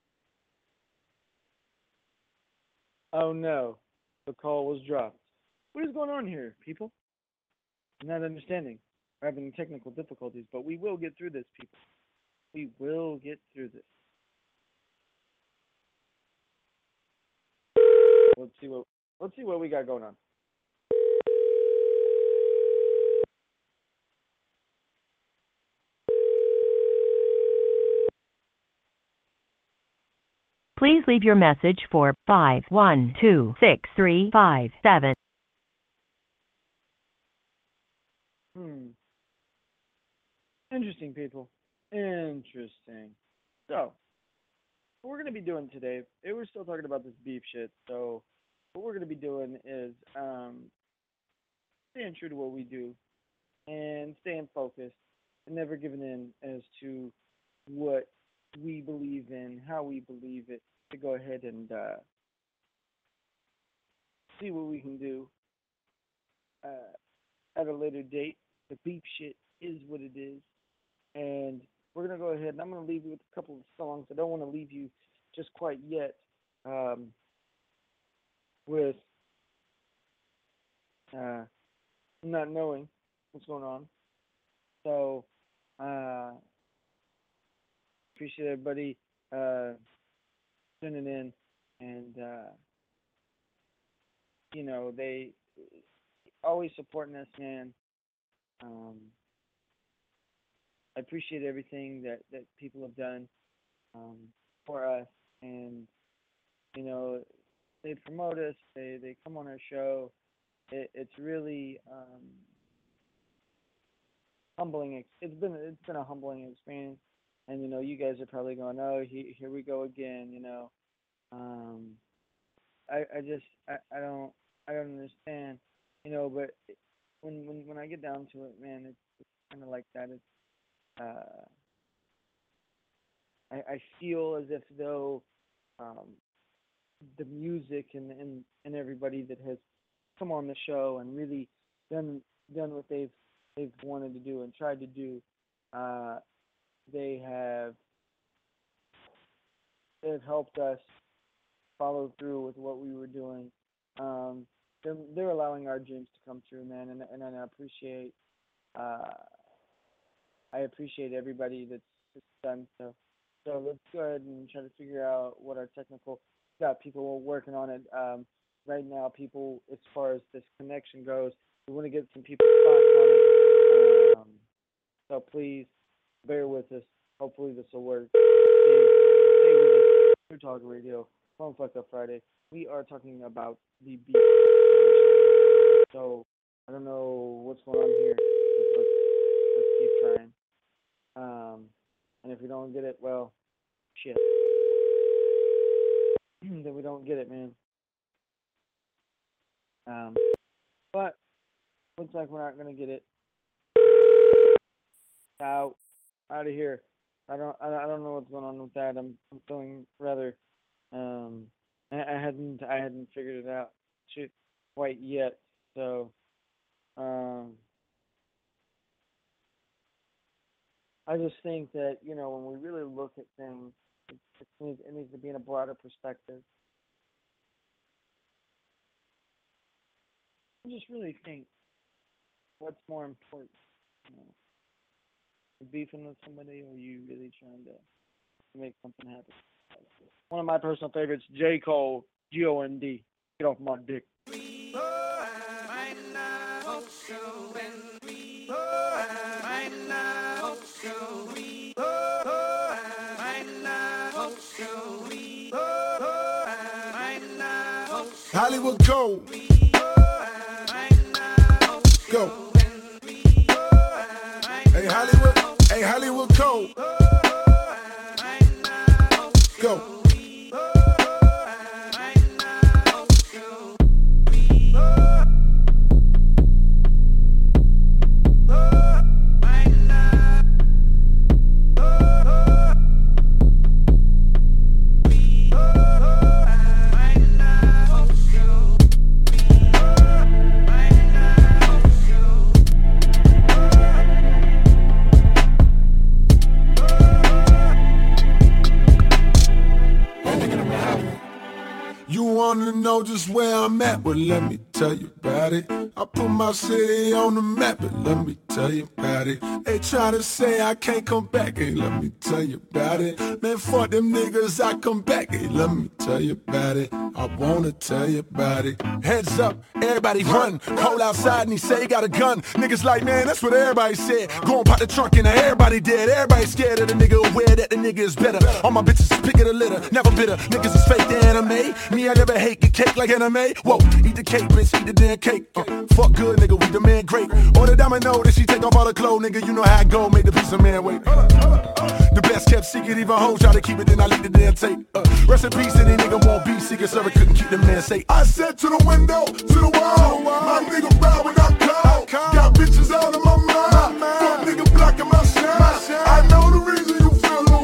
Oh, no. The call was dropped. What is going on here, people? I'm not understanding. We're having technical difficulties, but we will get through this, people. We will get through this. Let's see what let's see what we got going on. Please leave your message for five one two six three five seven. Hmm. Interesting, people. Interesting. So, what we're going to be doing today, eh, we're still talking about this beef shit, so what we're going to be doing is um, staying true to what we do and staying focused and never giving in as to what we believe in, how we believe it, to go ahead and uh, see what we can do uh, at a later date. The beef shit is what it is. And we're going to go ahead and I'm going to leave you with a couple of songs. I don't want to leave you just quite yet um, with uh, not knowing what's going on. So, uh, appreciate everybody uh, tuning in. And, uh, you know, they always supporting us, man. Um, I appreciate everything that, that people have done um, for us, and you know, they promote us, they they come on our show. It, it's really um, humbling. It's been it's been a humbling experience, and you know, you guys are probably going, oh, he, here we go again. You know, um, I I just I, I don't I don't understand. You know, but when when when I get down to it, man, it's, it's kind of like that. It's Uh, I, I feel as if though um, the music and, and and everybody that has come on the show and really done done what they've they've wanted to do and tried to do, uh, they have they've helped us follow through with what we were doing. Um, they're they're allowing our dreams to come true, man, and and, and I appreciate. Uh, I appreciate everybody that's, that's done so. So let's go ahead and try to figure out what our technical. Got people working on it um, right now. People, as far as this connection goes, we want to get some people's thoughts on it. Um, so please bear with us. Hopefully this will work. Stay, stay with us. True Talk Radio, Phone Fuck Up Friday. We are talking about the beat. So I don't know what's going on here. Let's, let's keep trying. Um, and if we don't get it, well, shit. Then we don't get it, man. Um, but looks like we're not gonna get it. Out, out of here. I don't, I, I don't know what's going on with that. I'm, I'm feeling rather. Um, I, I hadn't, I hadn't figured it out shit quite yet. So, um. I just think that, you know, when we really look at things, it, it, needs, it needs to be in a broader perspective. I just really think, what's more important? You know, beefing with somebody, or are you really trying to make something happen? One of my personal favorites, J. Cole, G O N D. Get off my dick. Hollywood go. Go. Hey Hollywood, hey Hollywood go. Go. Know just where I'm at, well let me tell you about it. I put my city on the map, but let me tell you about it. They try to say I can't come back, hey, let me tell you about it. Man, fuck them niggas, I come back, hey, let me tell you about it. I wanna tell you about it. Heads up, everybody run. Cole outside and he say he got a gun. Niggas like, man, that's what everybody said. Go and pop the trunk and everybody dead. Everybody scared of the nigga, aware that the nigga is better. All my bitches is pick of the litter, never bitter. Niggas is fake the anime. Me, I never hate, get cake like anime. Whoa, eat the cake, bitch, eat the damn cake. Uh, fuck good, nigga, we the man great. Order domino, that she take off all the clothes, nigga. You know how I go, make the piece of man wait. Uh, uh, the best kept secret, even hoes try to keep it, then I leak the damn tape. Uh, rest in peace, any nigga won't be secret server, couldn't keep the man safe. I said to the window, to the wall, my nigga ride when I call. Got bitches out of my mind, fuck nigga blocking my shine. I know the reason you feel low.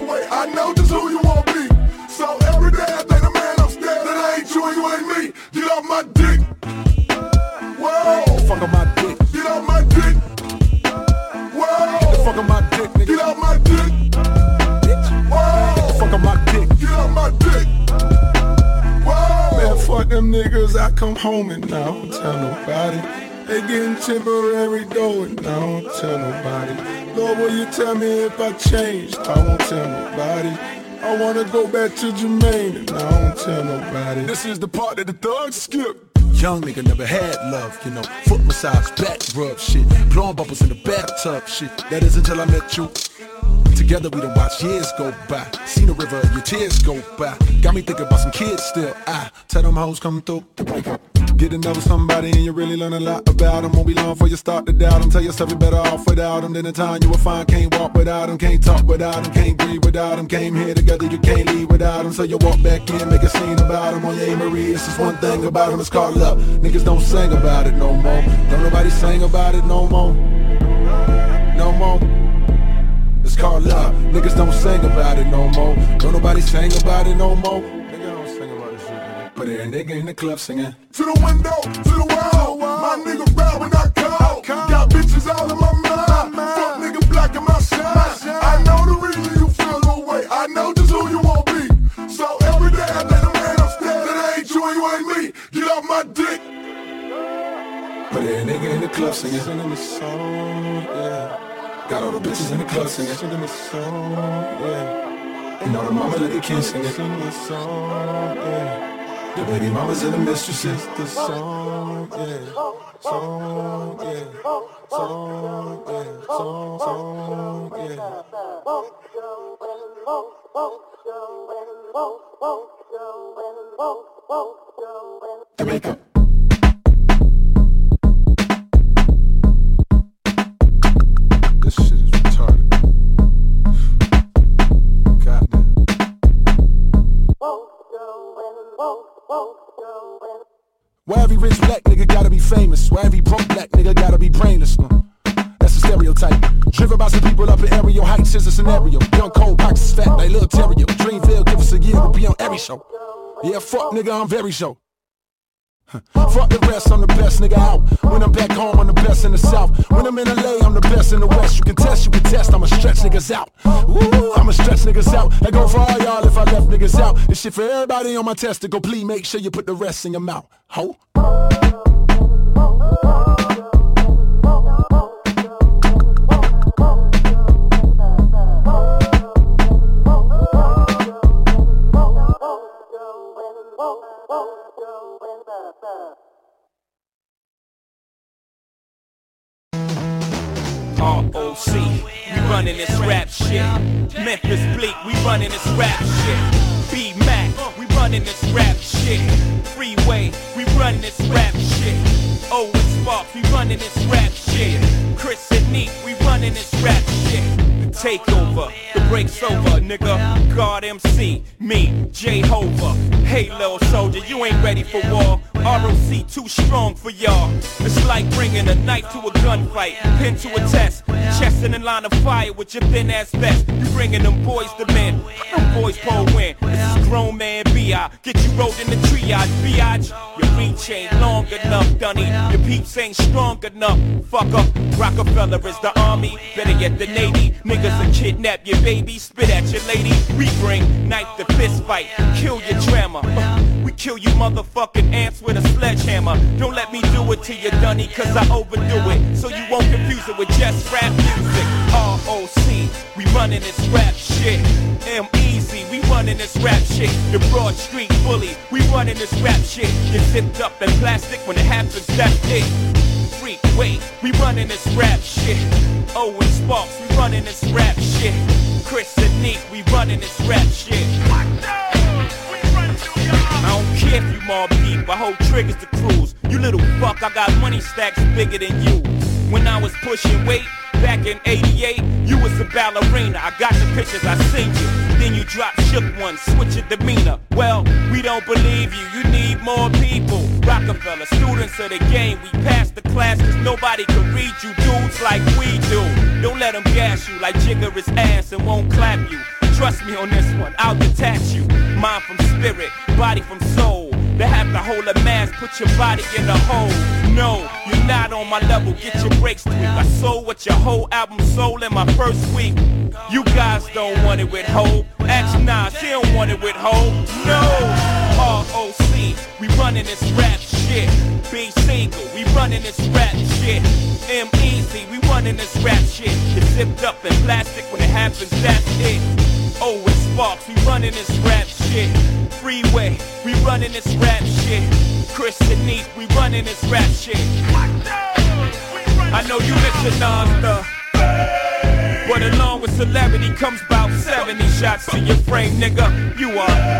niggas, I come home and I don't tell nobody. They getting temporary dough and I don't tell nobody. Lord, will you tell me if I changed? I won't tell nobody. I wanna go back to Jermaine and I don't tell nobody. This is the part that the thugs skip. Young nigga never had love, you know. Foot massage, back rub shit. Blowing bubbles in the bathtub shit. That is until I met you. Together we done watched years go by. Seen the river, your tears go by. Got me thinking about some kids still. I tell them hoes come through to break up. Get to know somebody and you really learn a lot about them. Won't be long before you start to doubt them. Tell yourself you're better off without them. Then in time you will find can't walk without them. Can't talk without them. Can't breathe without them. Came here together, you can't leave without them. So you walk back in, make a scene about them. On your Marie, this is one thing about them. It's called love. Niggas don't sing about it no more. Don't nobody sing about it no more. No more. It's called love. Niggas don't sing about it no more. Don't nobody sing about it no more. Nigga don't sing about this shit, nigga. But every nigga in the club singing. To the window, to the wall. My nigga bad when I call. Got bitches all in my mind. Fuck nigga black in my shine. I know the reason you feel no way. I know just who you won't be. So every day I let a man upstairs. That ain't you and you ain't me. Get off my dick. But every nigga in the club singing. Singing the song, yeah. Got all the bitches in the club singing. Singing the song, yeah. And all the mama let the kids singing. Singing the song, yeah. The baby mamas and the mistresses. The song, yeah. Song, yeah. Song, yeah. Song, song, yeah. Jamaica. This shit is retarded. Goddamn. Where every rich black nigga gotta be famous. Where every broke black nigga gotta be brainless. Uh, that's a stereotype. Driven by some people up in aerial heights is a scenario. Young cold pockets is fat like Lil Terrio. Dreamville give us a year, we'll be on every show. Yeah, fuck nigga, I'm very show. Huh. Fuck the rest, I'm the best nigga out. When I'm back home, I'm the best in the South. When I'm in L A, I'm the best in the West. You can test, you can test, I'ma stretch niggas out. Ooh, I'ma stretch niggas out. I go for all y'all if I left niggas out. This shit for everybody on my test to go. Please make sure you put the rest in your mouth. Ho. R O C, we running this rap shit. Memphis Bleak, we running this rap shit. B-Mac, we running this rap shit. Freeway, we running this rap shit. Owen Sparks, we running this rap shit. Chris and Neat, we running this rap shit. The takeover, the break's over, nigga. God M C, me, Jehovah. Hey, little soldier, you ain't ready for war. R O C too strong for y'all. It's like bringing a knife to a gunfight, pin to a test, chest in a line of fire with your thin ass vest. You bringing them boys to men, them boys pull win. This is grown man B I Get you rolled in the triage, biatch. Your reach ain't long enough, Dunny. Your peeps ain't strong enough. Fuck up, Rockefeller is the army, better yet the Navy. Niggas will kidnap your baby, spit at your lady. We bring knife to fist fight, kill your drama. Uh, we kill you motherfucking ants with a sledgehammer. Don't let me do it to you, Dunny, cause I overdo it. So you won't confuse it with just rap music. R O C, we running this rap shit. M-Easy, we running this rap shit. The Broad Street Bully, we running this rap shit. Get zipped up in plastic when it happens, that's it. Freak, wait, we running this rap shit. Owen Sparks, we running this rap shit. Chris and Neat, we running this rap shit. I don't care if you mob deep, I hold triggers to cruise. You little fuck, I got money stacks bigger than you. When I was pushing weight, back in eighty-eight, you was a ballerina. I got the pictures, I seen you. Then you dropped shook one, switch your demeanor. Well, we don't believe you, you need more people. Rockefeller, students of the game, we passed the class cause nobody can read you dudes like we do. Don't let them gas you like Jigger is ass and won't clap you. Trust me on this one, I'll detach you. Mind from spirit, body from soul. They have to hold a mask, put your body in a hole. No, you're not on my level, get your breaks tweaked. I sold what your whole album sold in my first week. You guys don't want it with Ho. Ask Nas, he don't want it with Ho. No, R O C, C, we running this rap shit. B single, we running this rap shit. M Easy, we running this rap shit. It's zipped up in plastic when it happens, that's it. O and Sparks, we running this rap shit. Freeway, we running this rap shit. Chris and Neat, we running this rap shit. I know you listen, Nas, but along with celebrity comes about seventy shots to your frame, nigga. You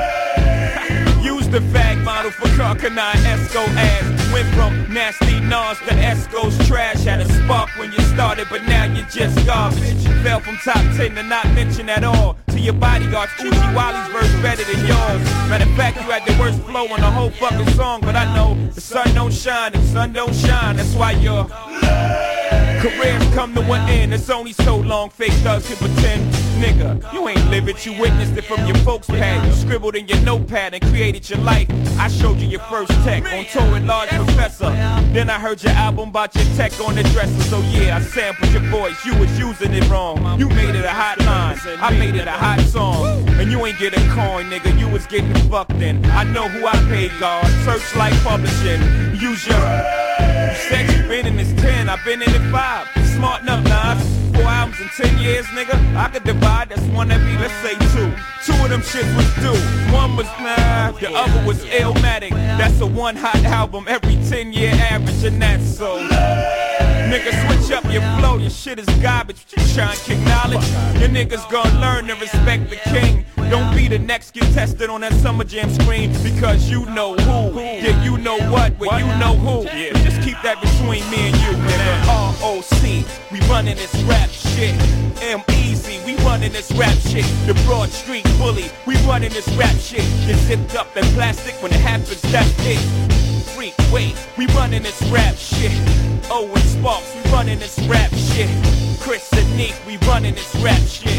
are. Use the fag model for Carcanine Esco ass. Went from nasty Nas to Esco's trash. Had a spark when you started, but now you're just garbage. Fell from top ten to not mention at all. To your bodyguards, Uchi Wally's verse better than yours. Matter of fact, you had the worst flow on the whole fucking song. But I know the sun don't shine and sun don't shine. That's why you're... careers come to an end, it's only so long fake thugs can pretend. Nigga, you ain't live it, you witnessed it from your folks' pad. You scribbled in your notepad and created your life. I showed you your first tech on tour with Large Professor. Then I heard your album about your tech on the dresser. So yeah, I sampled your voice, you was using it wrong. You made it a hot line, I made it a hot song. And you ain't get a coin, nigga, you was getting fucked in. I know who I paid, God, Searchlight Publishing. Use your... You said you been in this ten, I've been in it five. Smarten up, Nas. Four albums in ten years, nigga. I could divide, that's one every, let's say two. Two of them shits was due. One was nah, the other was Illmatic. That's a one hot album every ten year average, and that's so. Nigga, switch up your flow, your shit is garbage. You try and kick knowledge. Your niggas gonna learn to respect the king. Don't be the next contestant on that Summer Jam screen, because you know who. Yeah, you know what, well, you know who. Yeah, just keep that between me and you, nigga. R O C, we running this rap shit. M Easy, we running this rap shit. The Broad Street Bully, we running this rap shit. Get zipped up in plastic when it happens, that's it. Freak, wait, we running this rap shit. O and Sparks, we running this rap shit. Chris and Neat, we running this rap shit.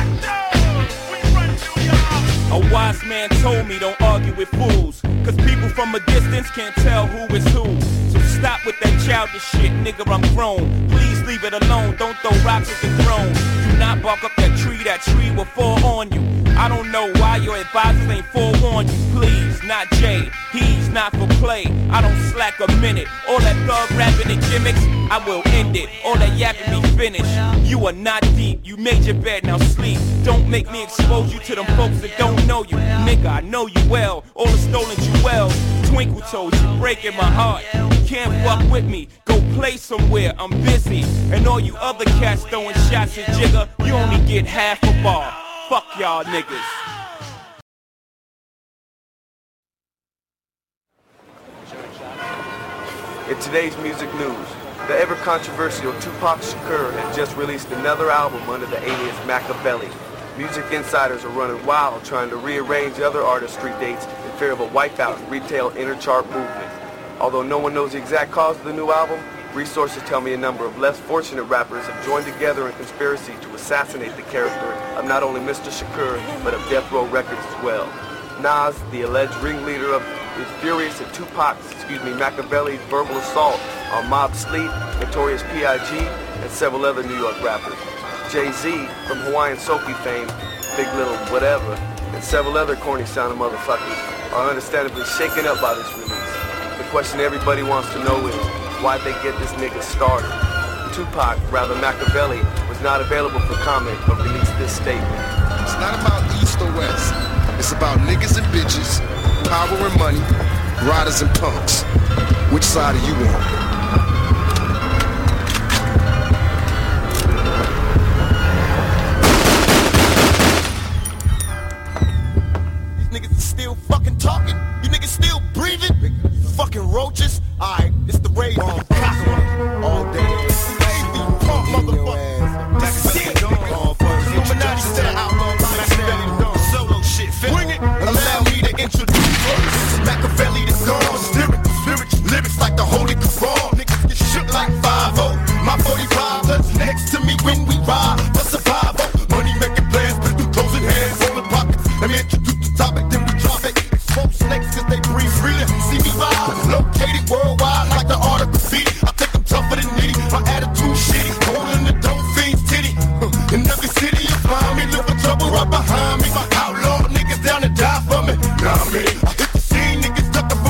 A wise man told me don't argue with fools, cause people from a distance can't tell who is who. So stop with that childish shit, nigga, I'm grown. Please leave it alone, don't throw rocks at the throne. Do not bark up that tree, that tree will fall on you. I don't know why your advisors ain't forewarned you. Please, not Jay, he's not for play. I don't slack a minute. All that thug rapping and gimmicks, I will end it. All that yapping me finished. You are not deep, you made your bed, now sleep. Don't make me expose you to them folks that don't know you. Nigga, I know you well, all the stolen jewels. Twinkle toes, you breaking my heart. You can't fuck with me, go play somewhere, I'm busy. And all you other cats throwing shots at Jigga, you only get half a bar. Fuck y'all niggas. In today's music news, the ever-controversial Tupac Shakur has just released another album under the alias Machiavelli. Music insiders are running wild trying to rearrange other artists' street dates in fear of a wipeout in retail interchart movement. Although no one knows the exact cause of the new album, resources tell me a number of less fortunate rappers have joined together in conspiracy to assassinate the character of not only Mister Shakur, but of Death Row Records as well. Nas, the alleged ringleader of is furious at Tupac's, excuse me, Machiavelli's verbal assault on Mob Sleep, Notorious P I G, and several other New York rappers. Jay-Z, from Hawaiian Sophie fame, Big Little Whatever, and several other corny sounding motherfuckers are understandably shaken up by this release. The question everybody wants to know is, why'd they get this nigga started? Tupac, rather Machiavelli, was not available for comment but released this statement. It's not about East or West. It's about niggas and bitches, power and money, riders and punks. Which side are you on? Still fucking talking? You niggas still breathing? You fucking roaches? Alright, it's the rave on all day. Baby, punk motherfucker. That's it. Illuminati said outlaw Machiavelli. Solo shit. Bring it. Allow me to introduce first. Machiavelli the gone. Lyrics, lyrics, lyrics like the Holy Quran. Niggas get shook like five oh. My forty-five lives next to me when we ride. The survival. Money making plans, but through closing hands on the pockets. Let me introduce the topic, then we drop it. Smoke snakes cause they breathe freely. See me vibe, located worldwide like the art of graffiti. I think I'm tougher than nitty, my attitude shitty. Holding the dope fiend's titty. In every city you find me, look for trouble right behind me. My outlaw niggas down to die for me. Nah, me. I hit the scene, niggas duck the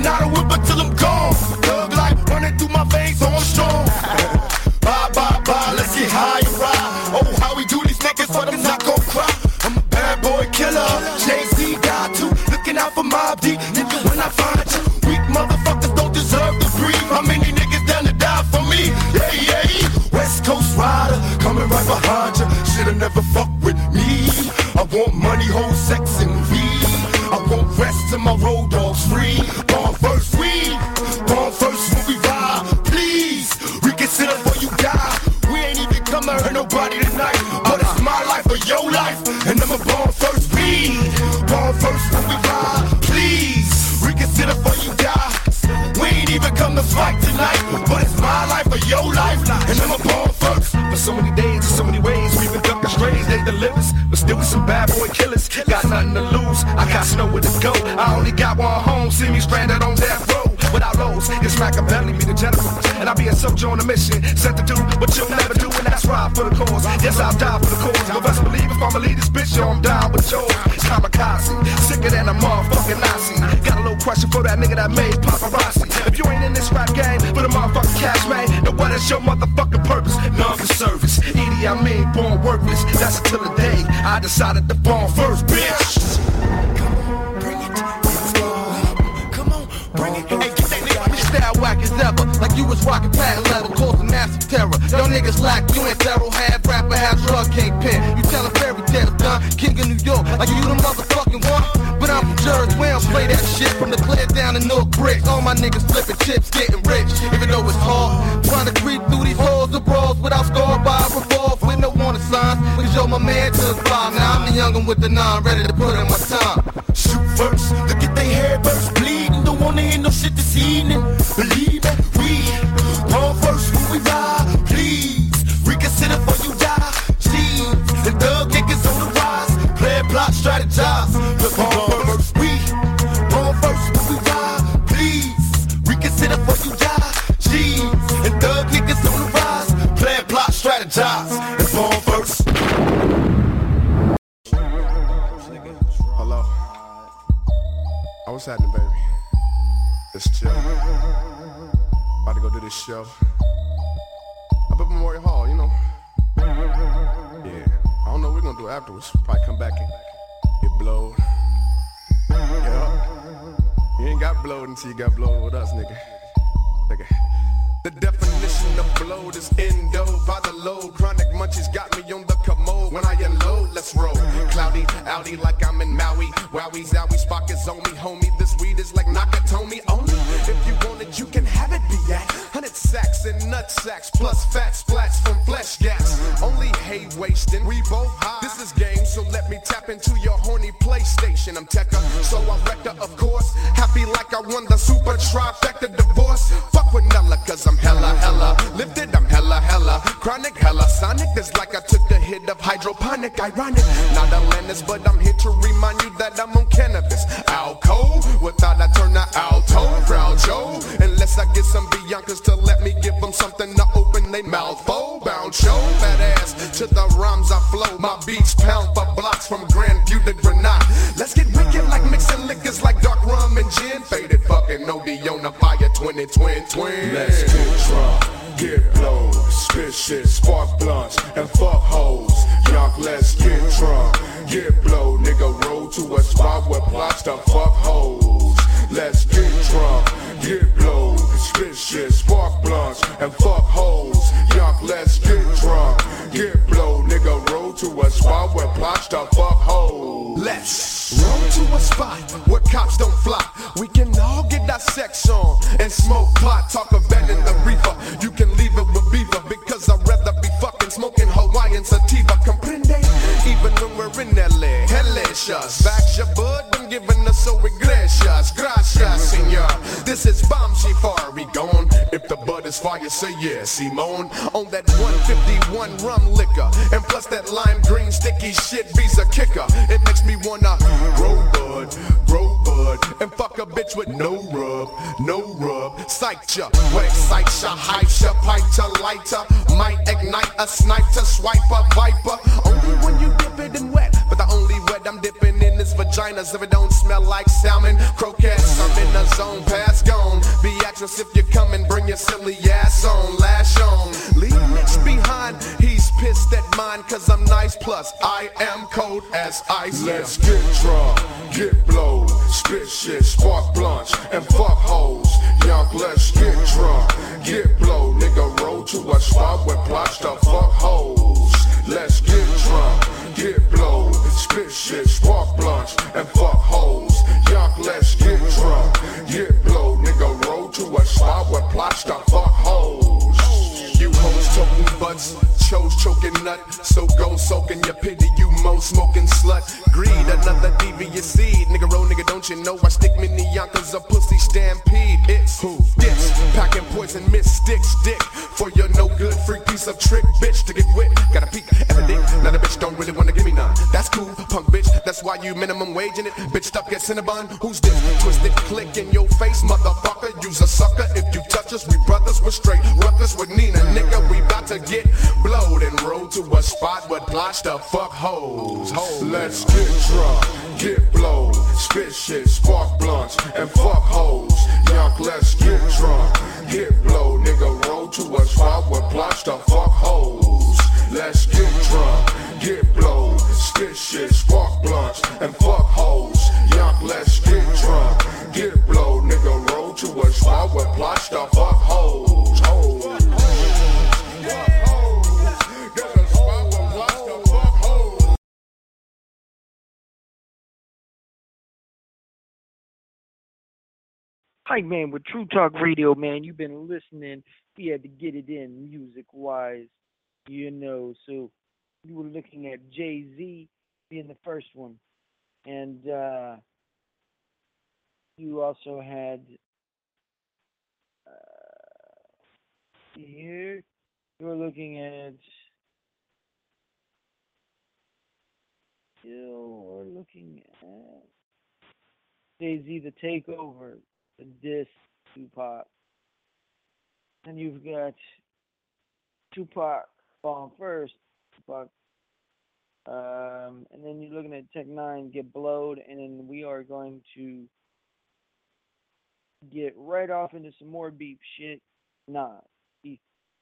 Granada whipper till I'm gone. Thug life running through my veins, so I'm strong. Bye, bye, bye, let's get high and ride. Oh, how we do these niggas, for them not gon' cry. I'm a bad boy killer, Jay-Z got to. Looking out for Mob Deep, nigga, when I find you. Weak motherfuckers don't deserve to breathe. How many niggas down to die for me? Yeah, yeah. West Coast rider, coming right behind you. Should've never fucked with me. I want money, hoes, sex, and weed. I want rest till my road dogs free. Born first, we born first when we ride. Please, reconsider before you die. We ain't even come to hurt nobody tonight, but it's my life or your life, and I'm a born first. We born first when we ride. Please, reconsider before you die. We ain't even come to fight tonight, but it's my life or your life, and I'm a born first. For so many days, so many ways, we've been ducking strays, they deliver us, but still with some bad boy killers. Got nothing to lose, I got to know where to go. I only got one home, see me stranded on death row. Without lows, it's Machiavelli, be the general, and I'll be a soldier on a mission, sent to do what you'll never do, and that's right for the cause. Yes, I'll die for the cause, but best believe if I'ma lead this bitch, yo, I'm down with yours. Kamikaze, sicker than a motherfucking Nazi. Got a little question for that nigga that made paparazzi. If you ain't in this rap game for the motherfucking cash, man, then what is your motherfucking purpose? None for service. Edie, I mean, born worthless. That's until the day I decided to born first, bitch. Whack as ever, like you was rockin' patent leather, causing massive terror. Y'all niggas lack, you ain't thorough, half rapper, half drug kingpin. You tellin' fairy tales, done, king of New York, like you the motherfucking one. But I'm from Jersey, we don't play that shit. From the clear down to North Bricks, all my niggas flipping chips, getting rich. Even though it's hard, trying to creep through these halls and brawls without scarred by a revolve with no warning signs. Cause yo, my man to the five, now I'm the youngin' with the nine, ready to put in my time. Shoot first, look at they hair burst, bleeding. Don't wanna hear no shit this evening. Believe me, we born first when we ride. Please, reconsider before you die. Jeez, the thug niggas on the rise. Play, plot, strategize. Look, born first, we born first when we ride. Please, reconsider before you die. Jeez, the thug niggas on the rise. Play, plot, strategize. And born first. Hello. Oh, what's happening, baby? Just chill. About to go do this show up at Memorial Hall, you know. Yeah, I don't know what we're gonna do afterwards. Probably come back and get blowed. Yeah, you ain't got blowed until you got blowed with us, nigga. Nigga. The definition of blowed is endo by the load. Chronic munchies got me on the commode. When I unload, let's roll. Cloudy, outy like I'm in Maui. Wowie, zowie, spark is on me, homie. This weed is like Nakatomi only. If you want it, you can have it, be at hundred sacks and nut sacks plus fat splats from flesh gas. Only hay wasting, we both high. This is game, so let me tap into your horny PlayStation. I'm Tekka, so I'm Rector, of course. Happy like I won the super trifecta divorce. Fuck with Nella, cause I'm hella, hella lifted, I'm hella, hella chronic, hella sonic. It's like I took a hit of hydroponic, ironic. Not Atlantis, but I'm here to remind you that I'm on cannabis. Alco, without I turn the alto, brown Joe. Unless I get some Biancas to let me give them something to open they mouth. Oh, bound show, fat ass to the rhymes I flow. My beats pound for blocks from Grandview to Granada. Let's get wicked like mixing liquors like dark rum and gin. Faded fucking O D on the fire, twenty twin twin. Let's get drunk, get blowed, spit shit, spark blunts, and fuck hoes. Young, let's get drunk, get blowed, nigga, roll to a spot where plots to fuck hoes. Let's get drunk, get blowed, spit shit, spark blunts, and fuck hoes. Young, let's get drunk, get blowed, nigga, roll to a spot where plots to fuck hoes. Let's roll to a spot where cops don't fly. We can all get our sex on and smoke pot. Talk of that in the reefer. You can leave it with beaver because I'd rather be fucking smoking Hawaiian sativa. Comprende? Even when we're in L A, hellacious. Back your bud, been giving us so gracious. Gracias, senor. This is Bomb Shifari gone. If the bud is fire, say yeah, Simone. On that one fifty-one rum liquor. And plus that lime green sticky shit visa kicker. It makes me wanna grow bud, grow bud, and fuck a bitch with no rub, no rub. Sight ya, wet sight ya, hype ya, pipe ya, lighter. Might ignite a sniper, swipe a viper. Only when you dip it in wet, but the only wet I'm dipping in is vaginas. If it don't smell like salmon, croquettes, I'm in the zone. Pass dangerous if you come and bring your silly ass on. Lash on, leave Mitch behind. He's pissed at mine cause I'm nice, plus I am cold as ice. Let's get drunk, get blowed, spit shit, spark blunts, and fuck hoes. Young, let's get drunk, get blowed. Nigga, roll to a spot where plots to fuck hoes. Let's get drunk, get blowed, spit shit, spark blunts, and fuck hoes. Young, let's get drunk, get blowed. Nigga, roll to a spot where plots to fuck hoes. You hoes choking butts, chose choking nut. So go soaking your pity, you mo smoking slut. Greed, another devious seed. Nigga roll, nigga, don't you know I stick mini yonkers a pussy stampede. It's who? This packing poison, mystics dick for your no good freak piece of trick bitch to get wit. Got a peek at the dick, now the bitch don't really wanna give me none. That's cool, punk bitch, that's why you minimum waging it. Bitch stuck at Cinnabon, who's this? Twisted click in your face, motherfucker. You's a sucker if you touch us. We brothers, we're straight ruckus with Nina. Nigga, we bout to get blowed and roll to a spot with plots to fuck hoes. hoes. Let's get drunk, get blowed, spit shit, spark blunts, and fuck hoes. Young, let's get drunk, get blowed. Nigga, roll to a spot with plots to fuck hoes. Let's get drunk, get blowed, spit shit, spark blunts, and fuck hoes. Young, let's get drunk, get blowed. Nigga, roll to a spot with plots to fuck hoes. hoes. Hi, man, with True Talk Radio, man, you've been listening. We had to get it in music-wise, you know. So you were looking at Jay-Z being the first one. And uh, you also had, uh, here, you were looking at, you were looking at Jay-Z, The Takeover. The diss Tupac. And you've got Tupac falling first, Tupac. Um, and then you're looking at Tech Nine Get Blowed, and then we are going to get right off into some more beef shit. Nah, beef.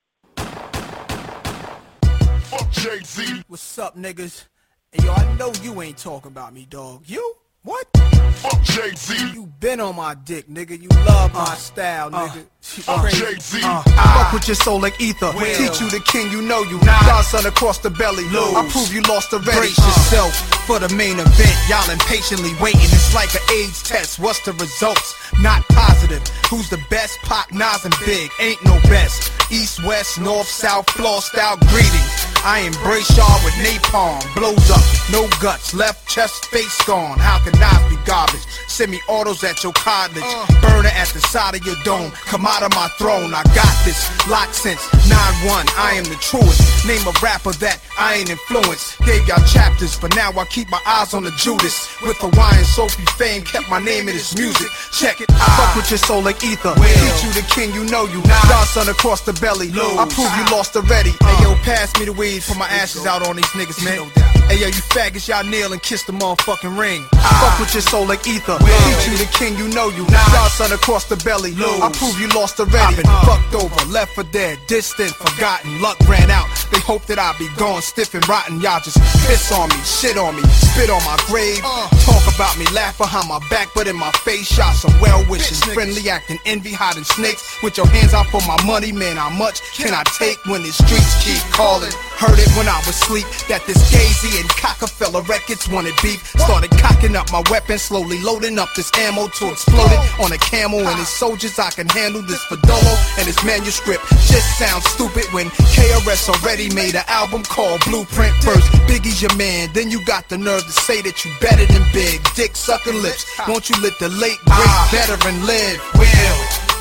Fuck Jay-Z. What's up, niggas? Hey, yo, I know you ain't talking about me, dog. You? What? Fuck Jay-Z. You been on my dick, nigga. You love my uh, style, nigga. Uh, Fuck Jay-Z. Uh, Fuck with your soul like ether. Will. Teach you the king, you know you. Nah. Godson across the belly. Lose. I prove you lost already. Brace uh. yourself for the main event. Y'all impatiently waiting. It's like an AIDS test. What's the results? Not positive. Who's the best? Pac, Nas, and Big. Ain't no best. East, west, north, south, floor style greetings. I embrace y'all with napalm. Blows up, no guts. Left chest, face gone. How can Nas be garbage? Semi-autos at your cottage. Uh. Burner at the side of your dome. Come out of my throne. I got this. Locked since nine one. I am the truest. Name a rapper that I ain't influenced. Gave y'all chapters, but now I keep my eyes on the Judas. With Hawaiian Sophie fame, kept my name in his music. Check it. I fuck with your soul like ether. Will. Teach you the king, you know you. Godson across the belly. Lose. I prove you lost already. Uh. Hey yo, pass me the weed. Put my ashes out on these niggas, man. Hey yo, you faggots, y'all kneel and kiss the motherfucking ring. Ah. Fuck with your soul like ether. Will. Teach you the king, you know you. Godson across the belly. Lose. I prove you lost already. I've been uh. fucked over, left for dead, distant, forgotten. Luck ran out. They hope that I'll be gone, stiff and rotten. Y'all just piss on me, shit on me, spit on my grave. Uh. Talk about me, laugh behind my back, but in my face, shot some well wishes. Friendly acting, envy, hiding snakes. With your hands out for my money, man, how much can I take when the streets keep calling? Heard it when I was asleep, that this Gazy and Cockefeller records wanted beef. Started cocking up my weapon, slowly loading up this ammo to explode it on a camel and his soldiers. I can handle this Fadolo and his manuscript. Just sounds stupid when K R S already made an album called Blueprint. First, Biggie's your man, then you got the nerve to say that you better than Big. Dick sucking lips, won't you let the late great veteran live? Will.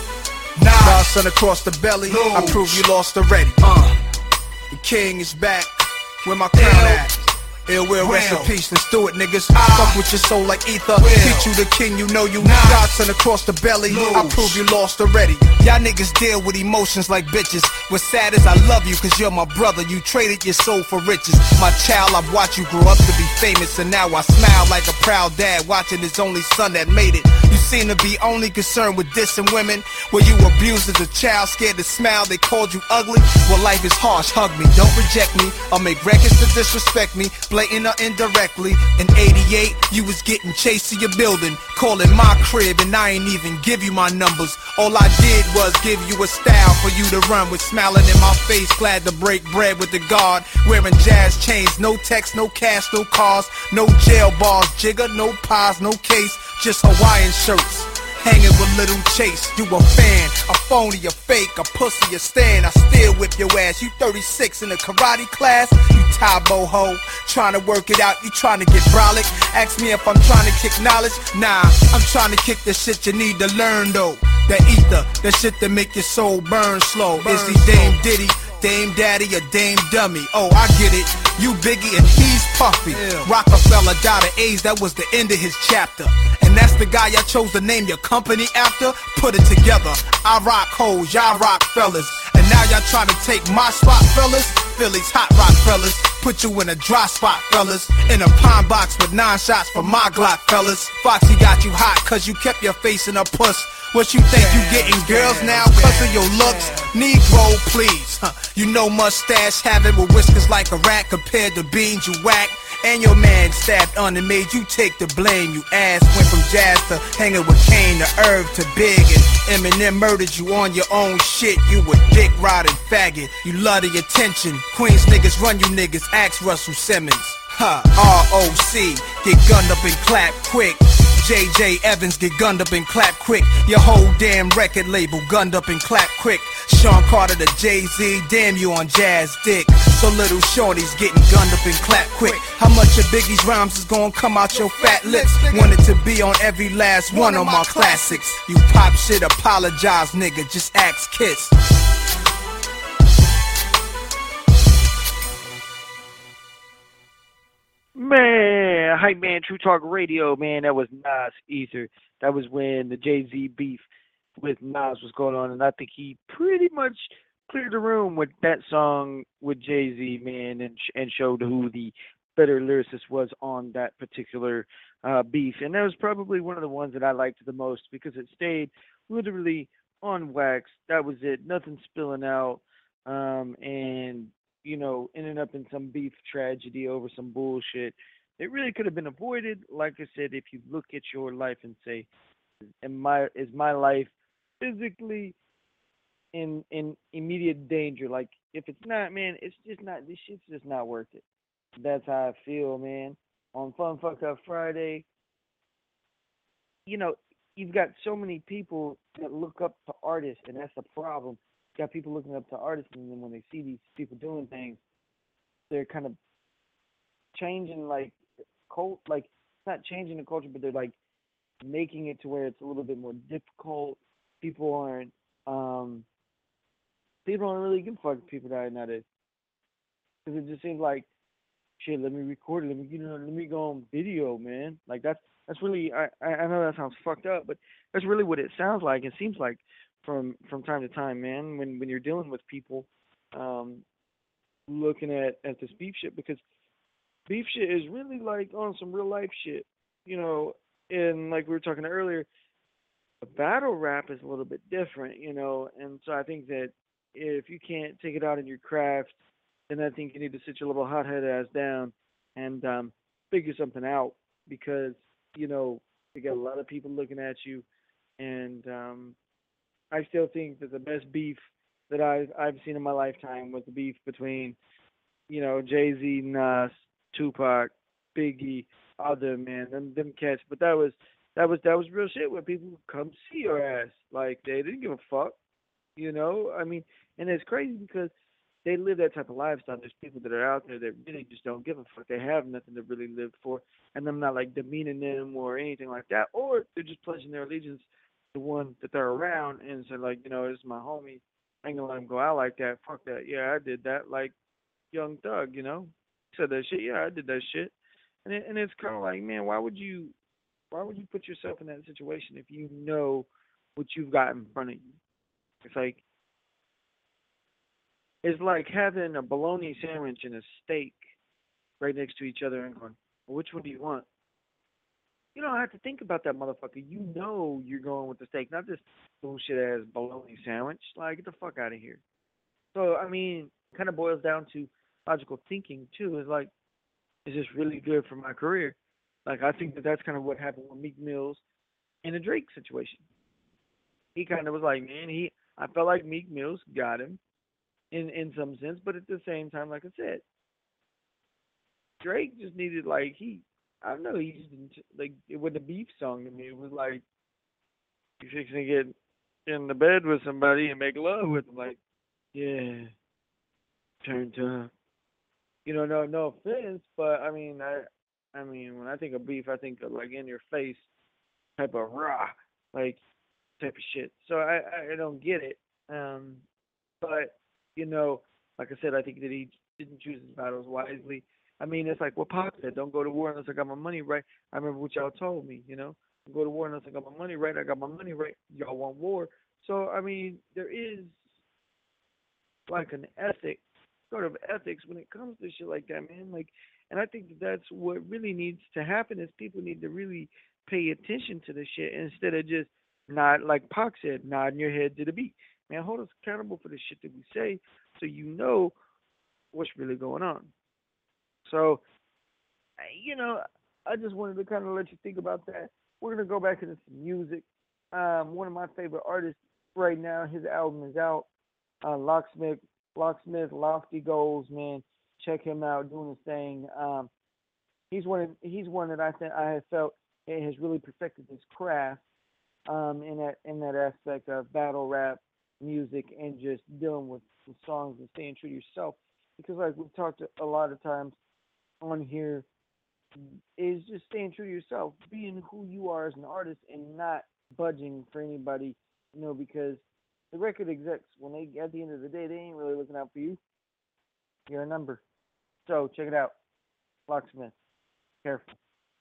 Nah. Godson across the belly, Lose. I prove you lost already. Uh. The king is back, where my crown at? Ill will, rest in peace, let's do it, niggas. Fuck with your soul like ether. Teach you the king, you know you nah. Godson across the belly. I prove you lost already. Y'all niggas deal with emotions like bitches. What's sad is I love you, cause you're my brother. You traded your soul for riches. My child, I've watched you grow up to be famous, and now I smile like a proud dad watching his only son that made it. You seem to be only concerned with dissing women. Were you abused as a child, scared to smile, they called you ugly? Well, life is harsh, hug me, don't reject me, or make records to disrespect me, blatant or indirectly. In eighty-eight, you was getting chased to your building, calling my crib, and I ain't even give you my numbers. All I did was give you a style for you to run with, smiling in my face, glad to break bread with the guard, wearing jazz chains, no text, no cash, no cars, no jail bars, jigger, no pies, no case, just Hawaiian shirts. Hanging with Little Chase, you a fan, a phony, a fake, a pussy, a stand. I still whip your ass. You thirty-six in a karate class, you Tybo ho, trying to work it out. You trying to get brolic. Ask me if I'm trying to kick knowledge. Nah, I'm trying to kick the shit you need to learn though. That ether, that shit that make your soul burn slow. Burn Is he Dame Diddy, Dame Daddy, or Dame Dummy? Oh, I get it. You Biggie and he's Puffy. Yeah. Rockefeller died of AIDS, that was the end of his chapter. And that's the guy y'all chose to name your company after? Put it together. I rock hoes, y'all rock fellas. And now y'all trying to take my spot, fellas? Philly's hot rock fellas. Put you in a dry spot, fellas. In a pine box with nine shots for my Glock, fellas. Foxy got you hot cause you kept your face in a puss. What you think you getting girls now cause of your looks? Negro, please. Huh. You know mustache having with whiskers like a rat compared to beans you whack. And your man stabbed on and made you take the blame. You ass went from jazz to hanging with Kane to Irv to Big, and Eminem murdered you on your own shit. You a dick riding faggot. You love the attention. Queens niggas run you niggas. Ask Russell Simmons. Huh. R O C get gunned up and clap quick. J J Evans get gunned up and clap quick. Your whole damn record label gunned up and clap quick. Sean Carter to Jay-Z, damn you on jazz dick. So little shorties getting gunned up and clap quick. How much of Biggie's rhymes is gonna come out your fat lips? Wanted to be on every last one of my classics. You pop shit, apologize nigga, just ask Kiss. Man, hype man, True Talk Radio, man, that was Nas Ether. That was when the Jay-Z beef with Nas was going on, and I think he pretty much cleared the room with that song with Jay-Z, man, and and showed who the better lyricist was on that particular uh, beef. And that was probably one of the ones that I liked the most because it stayed literally on wax. That was it, nothing spilling out, um, and you know, ending up in some beef tragedy over some bullshit. It really could have been avoided. Like I said, if you look at your life and say, "Am my is my life physically in in immediate danger?" Like, if it's not, man, it's just not. This shit's just not worth it. That's how I feel, man. On Fun Fuck Up Friday, you know, you've got so many people that look up to artists, and that's the problem. Got people looking up to artists, and then when they see these people doing things, they're kind of changing, like, cult, like, not changing the culture, but they're, like, making it to where it's a little bit more difficult. People aren't, um, people don't really give a fuck if people die nowadays. Because it just seems like, shit, let me record it, let me, you know, let me go on video, man. Like, that's, that's really, I, I know that sounds fucked up, but that's really what it sounds like, it seems like. From from time to time, man, when when you're dealing with people, um, looking at, at this beef shit, because beef shit is really like on some real life shit, you know, and like we were talking earlier, the battle rap is a little bit different, you know, and so I think that if you can't take it out in your craft, then I think you need to sit your little hothead ass down and um, figure something out, because, you know, you got a lot of people looking at you, and um, I still think that the best beef that I've, I've seen in my lifetime was the beef between, you know, Jay-Z, Nas, Tupac, Biggie, all them, man, them, them cats. But that was, that was, that was real shit where people would come see your ass. Like, they didn't give a fuck, you know? I mean, and it's crazy because they live that type of lifestyle. There's people that are out there that really just don't give a fuck. They have nothing to really live for. And I'm not, like, demeaning them or anything like that. Or they're just pledging their allegiance the one that they're around, and so, like, you know, this is my homie, I ain't gonna let him go out like that. Fuck that. Yeah, I did that, like Young Thug, you know. said that shit. Yeah, I did that shit. And it, and it's kind of like, man, why would you, why would you put yourself in that situation if you know what you've got in front of you? It's like, it's like having a bologna sandwich and a steak right next to each other and going, well, which one do you want? You don't have to think about that, motherfucker. You know you're going with the steak, not this bullshit ass bologna sandwich. Like, get the fuck out of here. So, I mean, it kind of boils down to logical thinking, too. It's like, is this really good for my career? Like, I think that that's kind of what happened with Meek Mills in the Drake situation. He kind of was like, man, he, I felt like Meek Mills got him in, in some sense, but at the same time, like I said, Drake just needed, like, he, I don't know, he just didn't, like, it wasn't a beef song to me. It was like, you fixing to get in the bed with somebody and make love with them. Like, yeah, turn to, you know, no, no offense, but I mean, I, I mean, when I think of beef, I think of like in your face type of rah, like type of shit. So I, I don't get it. Um, but you know, like I said, I think that he didn't choose his battles wisely. I mean, it's like what Pac said: "Don't go to war unless I got my money right." I remember what y'all told me. You know, don't go to war unless I got my money right. I got my money right. Y'all want war. So I mean, there is like an ethic, sort of ethics when it comes to shit like that, man. Like, and I think that that's what really needs to happen is people need to really pay attention to this shit instead of just not, like Pac said, nodding your head to the beat. Man, hold us accountable for the shit that we say so you know what's really going on. So, you know, I just wanted to kind of let you think about that. We're going to go back into some music. Um, one of my favorite artists right now, his album is out. Uh, Locksmith, Locksmith, Lofty Goals, man. Check him out, doing his thing. Um, he's one. Of, he's one that I think I have felt has really perfected his craft um, in that in that aspect of battle rap music and just dealing with the songs and staying true to yourself. Because like we've talked a lot of times on here, is just staying true to yourself, being who you are as an artist, and not budging for anybody. You know, because the record execs, when they at the end of the day, they ain't really looking out for you. You're a number. So check it out. Locksmith. Careful.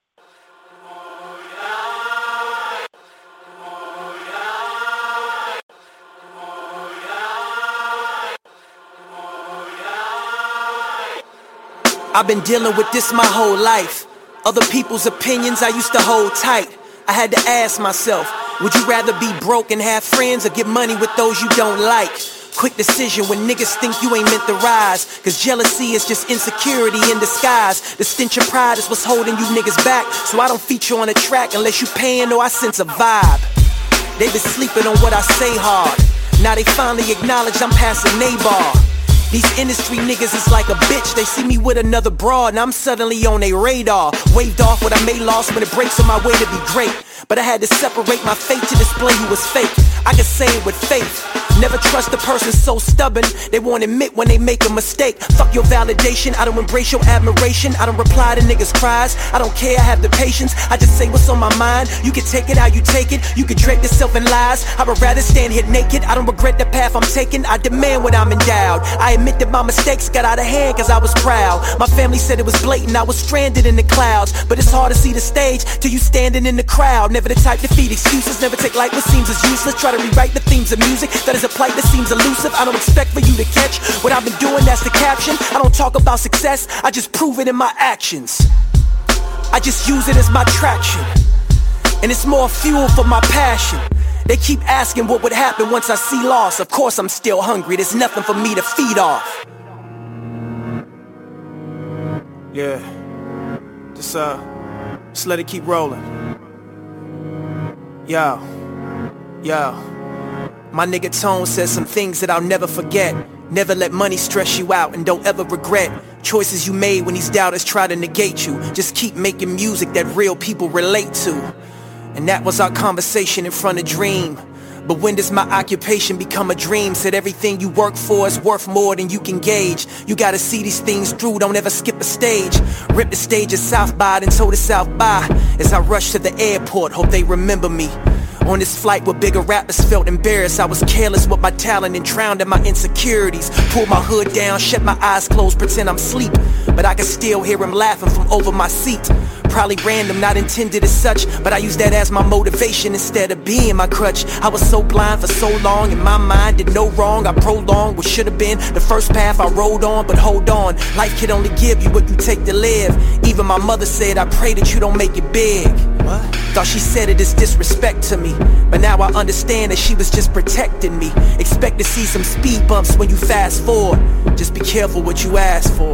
I've been dealing with this my whole life. Other people's opinions I used to hold tight. I had to ask myself, would you rather be broke and have friends or get money with those you don't like? Quick decision when niggas think you ain't meant to rise. Cause jealousy is just insecurity in disguise. The stench of pride is what's holding you niggas back. So I don't feature on a track unless you paying or I sense a vibe. They been sleeping on what I say hard. Now they finally acknowledge I'm passing Nabar. These industry niggas is like a bitch. They see me with another broad and I'm suddenly on their radar. Waved off what I may lost when it breaks on my way to be great. But I had to separate my fate to display who was fake. I can say it with faith. Never trust a person so stubborn they won't admit when they make a mistake. Fuck your validation, I don't embrace your admiration. I don't reply to niggas' cries, I don't care, I have the patience. I just say what's on my mind, you can take it how you take it. You can drag yourself in lies, I would rather stand here naked. I don't regret the path I'm taking, I demand what I'm endowed. I admit that my mistakes got out of hand cause I was proud. My family said it was blatant, I was stranded in the clouds. But it's hard to see the stage till you standing in the crowd. Never the type to feed excuses, never take light what seems as useless. Try to rewrite the themes of music that is a plight that seems elusive. I don't expect for you to catch what I've been doing, that's the caption. I don't talk about success, I just prove it in my actions. I just use it as my traction, and it's more fuel for my passion. They keep asking what would happen once I see loss. Of course I'm still hungry, there's nothing for me to feed off. Yeah, just uh, just let it keep rolling. Yo, yo. My nigga Tone says some things that I'll never forget. Never let money stress you out and don't ever regret choices you made when these doubters try to negate you. Just keep making music that real people relate to. And that was our conversation in front of Dream. But when does my occupation become a dream? Said everything you work for is worth more than you can gauge. You gotta see these things through, don't ever skip a stage. Rip the stage at South by, then told the South by. As I rush to the airport, hope they remember me. On this flight where bigger rappers felt embarrassed, I was careless with my talent and drowned in my insecurities. Pulled my hood down, shut my eyes closed, pretend I'm asleep, but I can still hear him laughing from over my seat. Probably random, not intended as such, but I use that as my motivation instead of being my crutch. I was so blind for so long, in my mind did no wrong. I prolonged what should have been the first path I rode on, but hold on, life can only give you what you take to live. Even my mother said, I pray that you don't make it big. What? Thought she said it as disrespect to me, but now I understand that she was just protecting me. Expect to see some speed bumps when you fast forward. Just be careful what you ask for.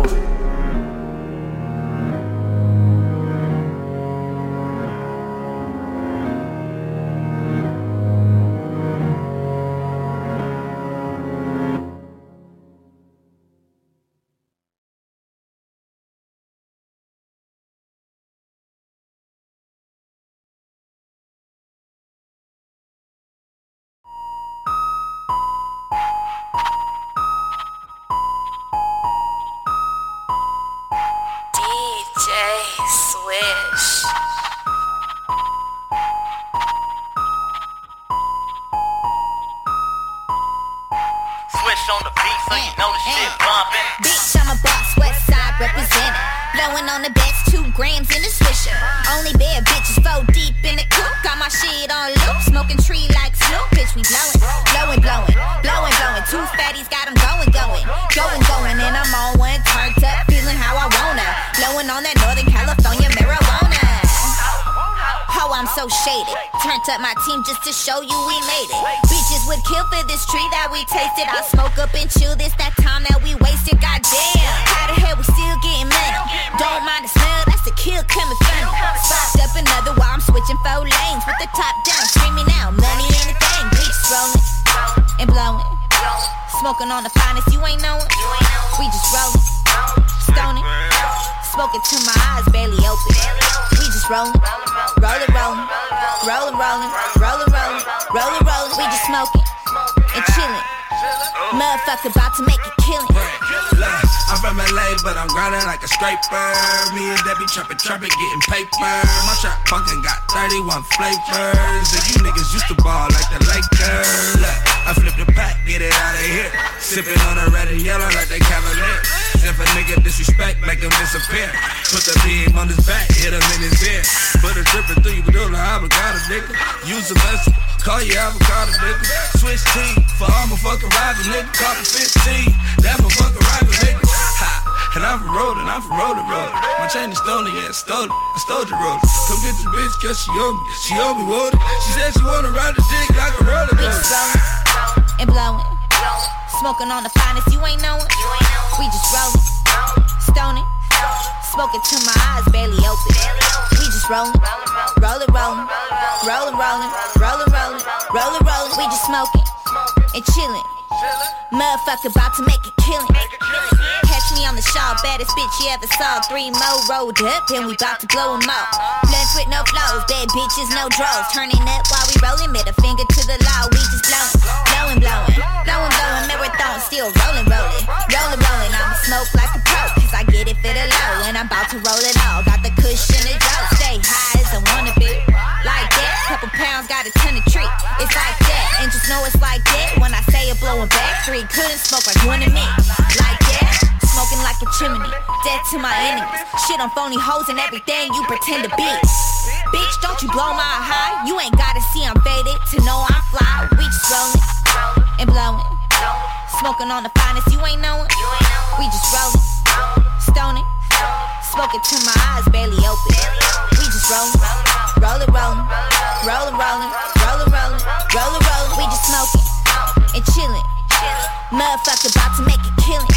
On the beat, so you know the shit bumpin'. Bitch, I'm a boss, west side representing. Blowing on the best, two grams in the swisher. Only bad bitches, four deep in the coop. Got my shit on loop, smoking tree like Snoop. Bitch, we blowing, blowing, blowing, blowing, blowing. Two fatties got them going, going, going, going. And I'm on one, turned up, feeling how I wanna. Blowing on that Northern California marijuana. Oh, I'm so shaded. Turned up my team just to show you we made it. Bitches would kill for this tree that we tasted. I smoke up and chill this, that time that we wasted. Goddamn, how the hell we still getting money? Don't mind the smell, that's the kill coming from me. Swapped up another while I'm switching four lanes with the top down, screaming out money anything. Bitch rolling and blowing, smoking on the finest you ain't knowing. We just rolling, stoning, smoking till my eyes barely open. We just rolling. Rollin', rollin', rollin', rollin', rollin', rollin', rollin', rollin'. We just smoking and chillin'. Motherfucker about to make a killing. I'm from L A, but I'm grinding like a scraper. Me and Debbie trappin', trappin', getting paper. My trap punkin' got thirty-one flavors. And you niggas used to ball like the Lakers. Look, I flip the pack, get it out of here. Sippin' on the red and yellow like they Cavalier. If a nigga disrespect, make him disappear. Put the beam on his back, hit him in his ear. Put a drippin' through you, but do the avocado, nigga. Use a vessel, call you avocado, nigga. Switch team for all my fucking rivals, nigga. Call me fifteen, that's my fucking rival, nigga. Ha, and I'm from Rolling, I'm from Rolling, Rolling. My chain is stolen, yeah, I stole it, I stole your roller. Come get this bitch, cause she owe me, she owe me water. She said she wanna ride the dick like a roller coaster. And blowing, smoking on the finest you ain't knowing. We just rolling, stoning, smoking till my eyes barely open. We just rolling, rolling, rolling, rolling, rolling, rolling, rolling, rolling, rolling. We just smoking and chilling. Motherfucker about to make a killing. Catch me on the shawl, baddest bitch you ever saw. Three more rolled up and we bout to blow them all. Blunts with no flows, bad bitches no draws. Turning up while we rolling, middle finger to the law. We just blowing, blowing, blowing, blowing, blowing. Marathon still rolling, rolling, rolling, rolling. I'ma smoke like a pro, cause I get it for the low. And I'm about to roll it all. Got the cushion and dough, stay high as I wanna be. Like that, couple pounds got a ton of treat. It's like that, and just know it's like that. When I say it blowing back, three couldn't smoke like one of me. Like that, smoking like a chimney, dead to my enemies. Shit on phony hoes and everything you pretend to be. Bitch, don't you blow my high. You ain't gotta see I'm faded to know I'm fly. We just rolling and blowing, smoking on the finest you ain't knowing. We just rolling, stoning, smoking till my eyes barely open. We just rolling, rolling, rolling, rolling, rolling, rolling, rolling, rolling, rolling. We just smoking and chilling. Motherfucker about to make a killing.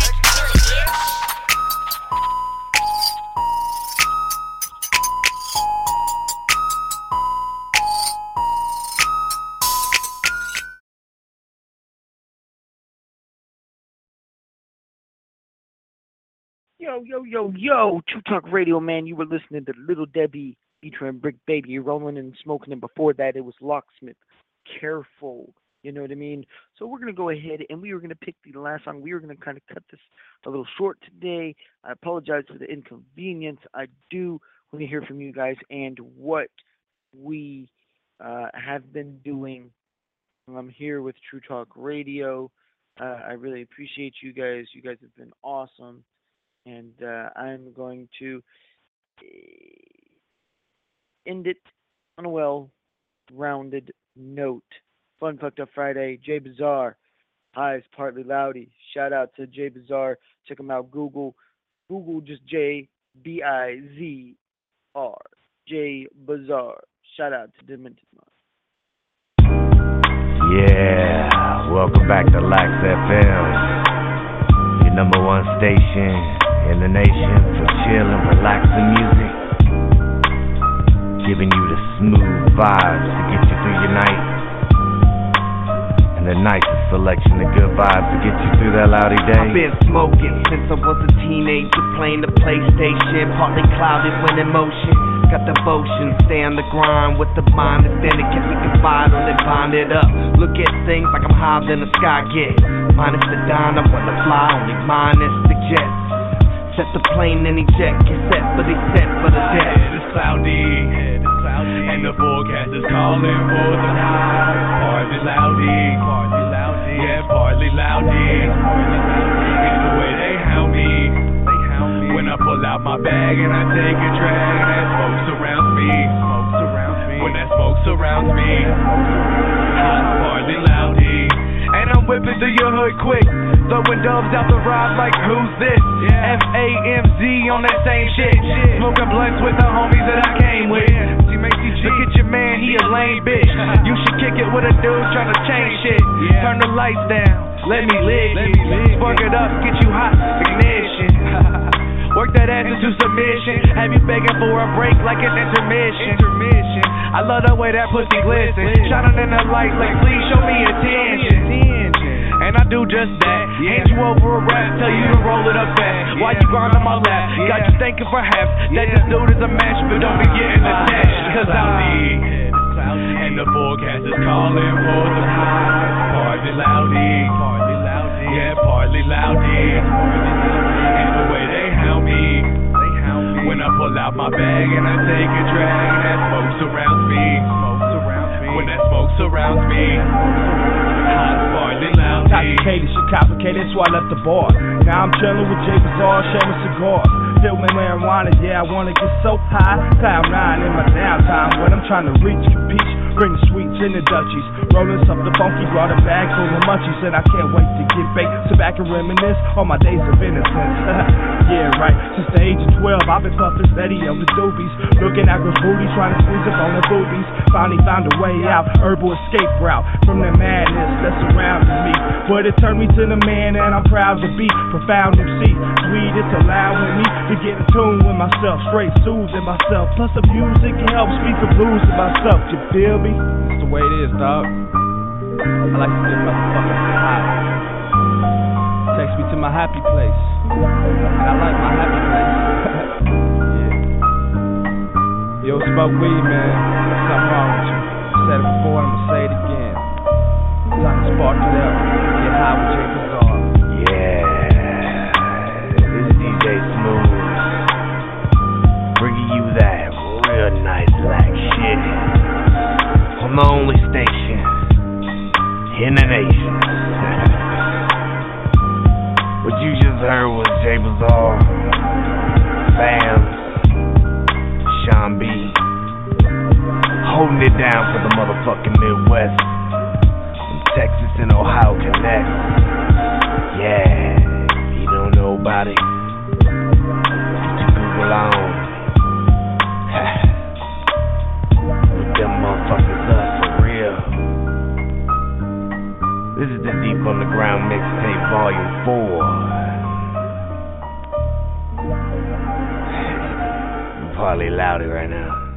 Yo, yo, yo, yo, True Talk Radio, man. You were listening to Little Debbie featuring Brick Baby, rolling and smoking, and before that it was Locksmith, Careful. You know what I mean? So we're going to go ahead and we are going to pick the last song. We are going to kind of cut this a little short today. I apologize for the inconvenience. I do want to hear from you guys and what we uh, have been doing. I'm here with True Talk Radio. Uh, I really appreciate you guys. You guys have been awesome. And uh, I'm going to end it on a well-rounded note. Fun Fucked Up Friday. Jay Bazaar. Highs Partly Loudy. Shout out to Jay Bazaar. Check him out. Google. Google just J B I Z R. Jay Bazaar. Shout out to Demented Mind. Yeah, welcome back to Lax F M, your number one station in the nation for chill and relaxing music, giving you the smooth vibes to get you through your night, and the nicest selection of good vibes to get you through that loudy day. I've been smoking since I was a teenager, playing the PlayStation, partly clouded when in motion. Got devotion, stay on the grind with the mind that's then it kept me confined on it, bind it up. Look at things like I'm higher than the sky gets. Minus the dime, I wanna fly, only minus the jets. Set the plane and eject, get set for the set for the death. It's cloudy, and the forecast is calling for the high. Partly loudy, yeah, partly loudy. And the way they hound me, when I pull out my bag and I take a drag, that smoke surrounds me. When that smoke surrounds me, hot, partly loudy. And I'm whipping through your hood quick, throwing dubs out the ride like who's this? F A M Z on that same shit. Smoking blunts with the homies that I came with. Look at your man, he a lame bitch. You should kick it with a dude trying to change shit. Turn the lights down, let me lick it. Spark it up, get you hot, ignition. Work that ass into submission. Have you begging for a break like an intermission. Intermission. I love the way that pussy glisten. Shining in the light like please show me attention. And I do just that. Hand you over a rap, tell you to roll it up fast. While you grind on my lap, got you thinking perhaps that this dude is a match, but don't be getting attached. Cause I'm the and the forecast is calling for the high. Partly loudy, yeah, partly loudy. And the way they hound me, when I pull out my bag and I take a drag, that smoke surrounds me. When that smoke surrounds me, hot, partly loudy. Complicated, shit complicated, so I left the bar. Now I'm chilling with Jay Bazaar, sharing cigars. Still with marijuana, yeah, I wanna get so high. Cloud nine in my downtime when I'm trying to reach the beach. Bring the sweets and the Dutchies. Rolling something funky, brought a bag full of munchies. And I can't wait to get baked, sit back and reminisce on my days of innocence. Yeah, right, since the age of twelve, I've been puffing steady on the doobies. Looking at girls' booties, trying to squeeze up on the boobies. Finally found a way out, herbal escape route from the madness that surrounded me. But it turned me to the man that I'm proud to be. Profound M C, sweet, it's allowing me to get in tune with myself, straight soothing myself. Plus the music helps me from losing myself, you feel me? It's the way it is, dog. I like to get motherfucking high. Takes me to my happy place. And I like my happy place. Yeah. Yo, smoke weed, man. There's something wrong with you. I said it before, I'm gonna say it again. Time to spark it up. Get high with Jay Bazaar. Yeah. This is D J Smooth. Bringing you that real nice black shit. On the only station in the nation. What you just heard was Jay Bazaar, Fams, Sean B, holding it down for the motherfucking Midwest, from Texas and Ohio Connect. Yeah, if you don't know about it, get your Google on. Look them motherfuckers up for real. This is the Deep Underground Mixtape Volume four. I'm partly louder right now.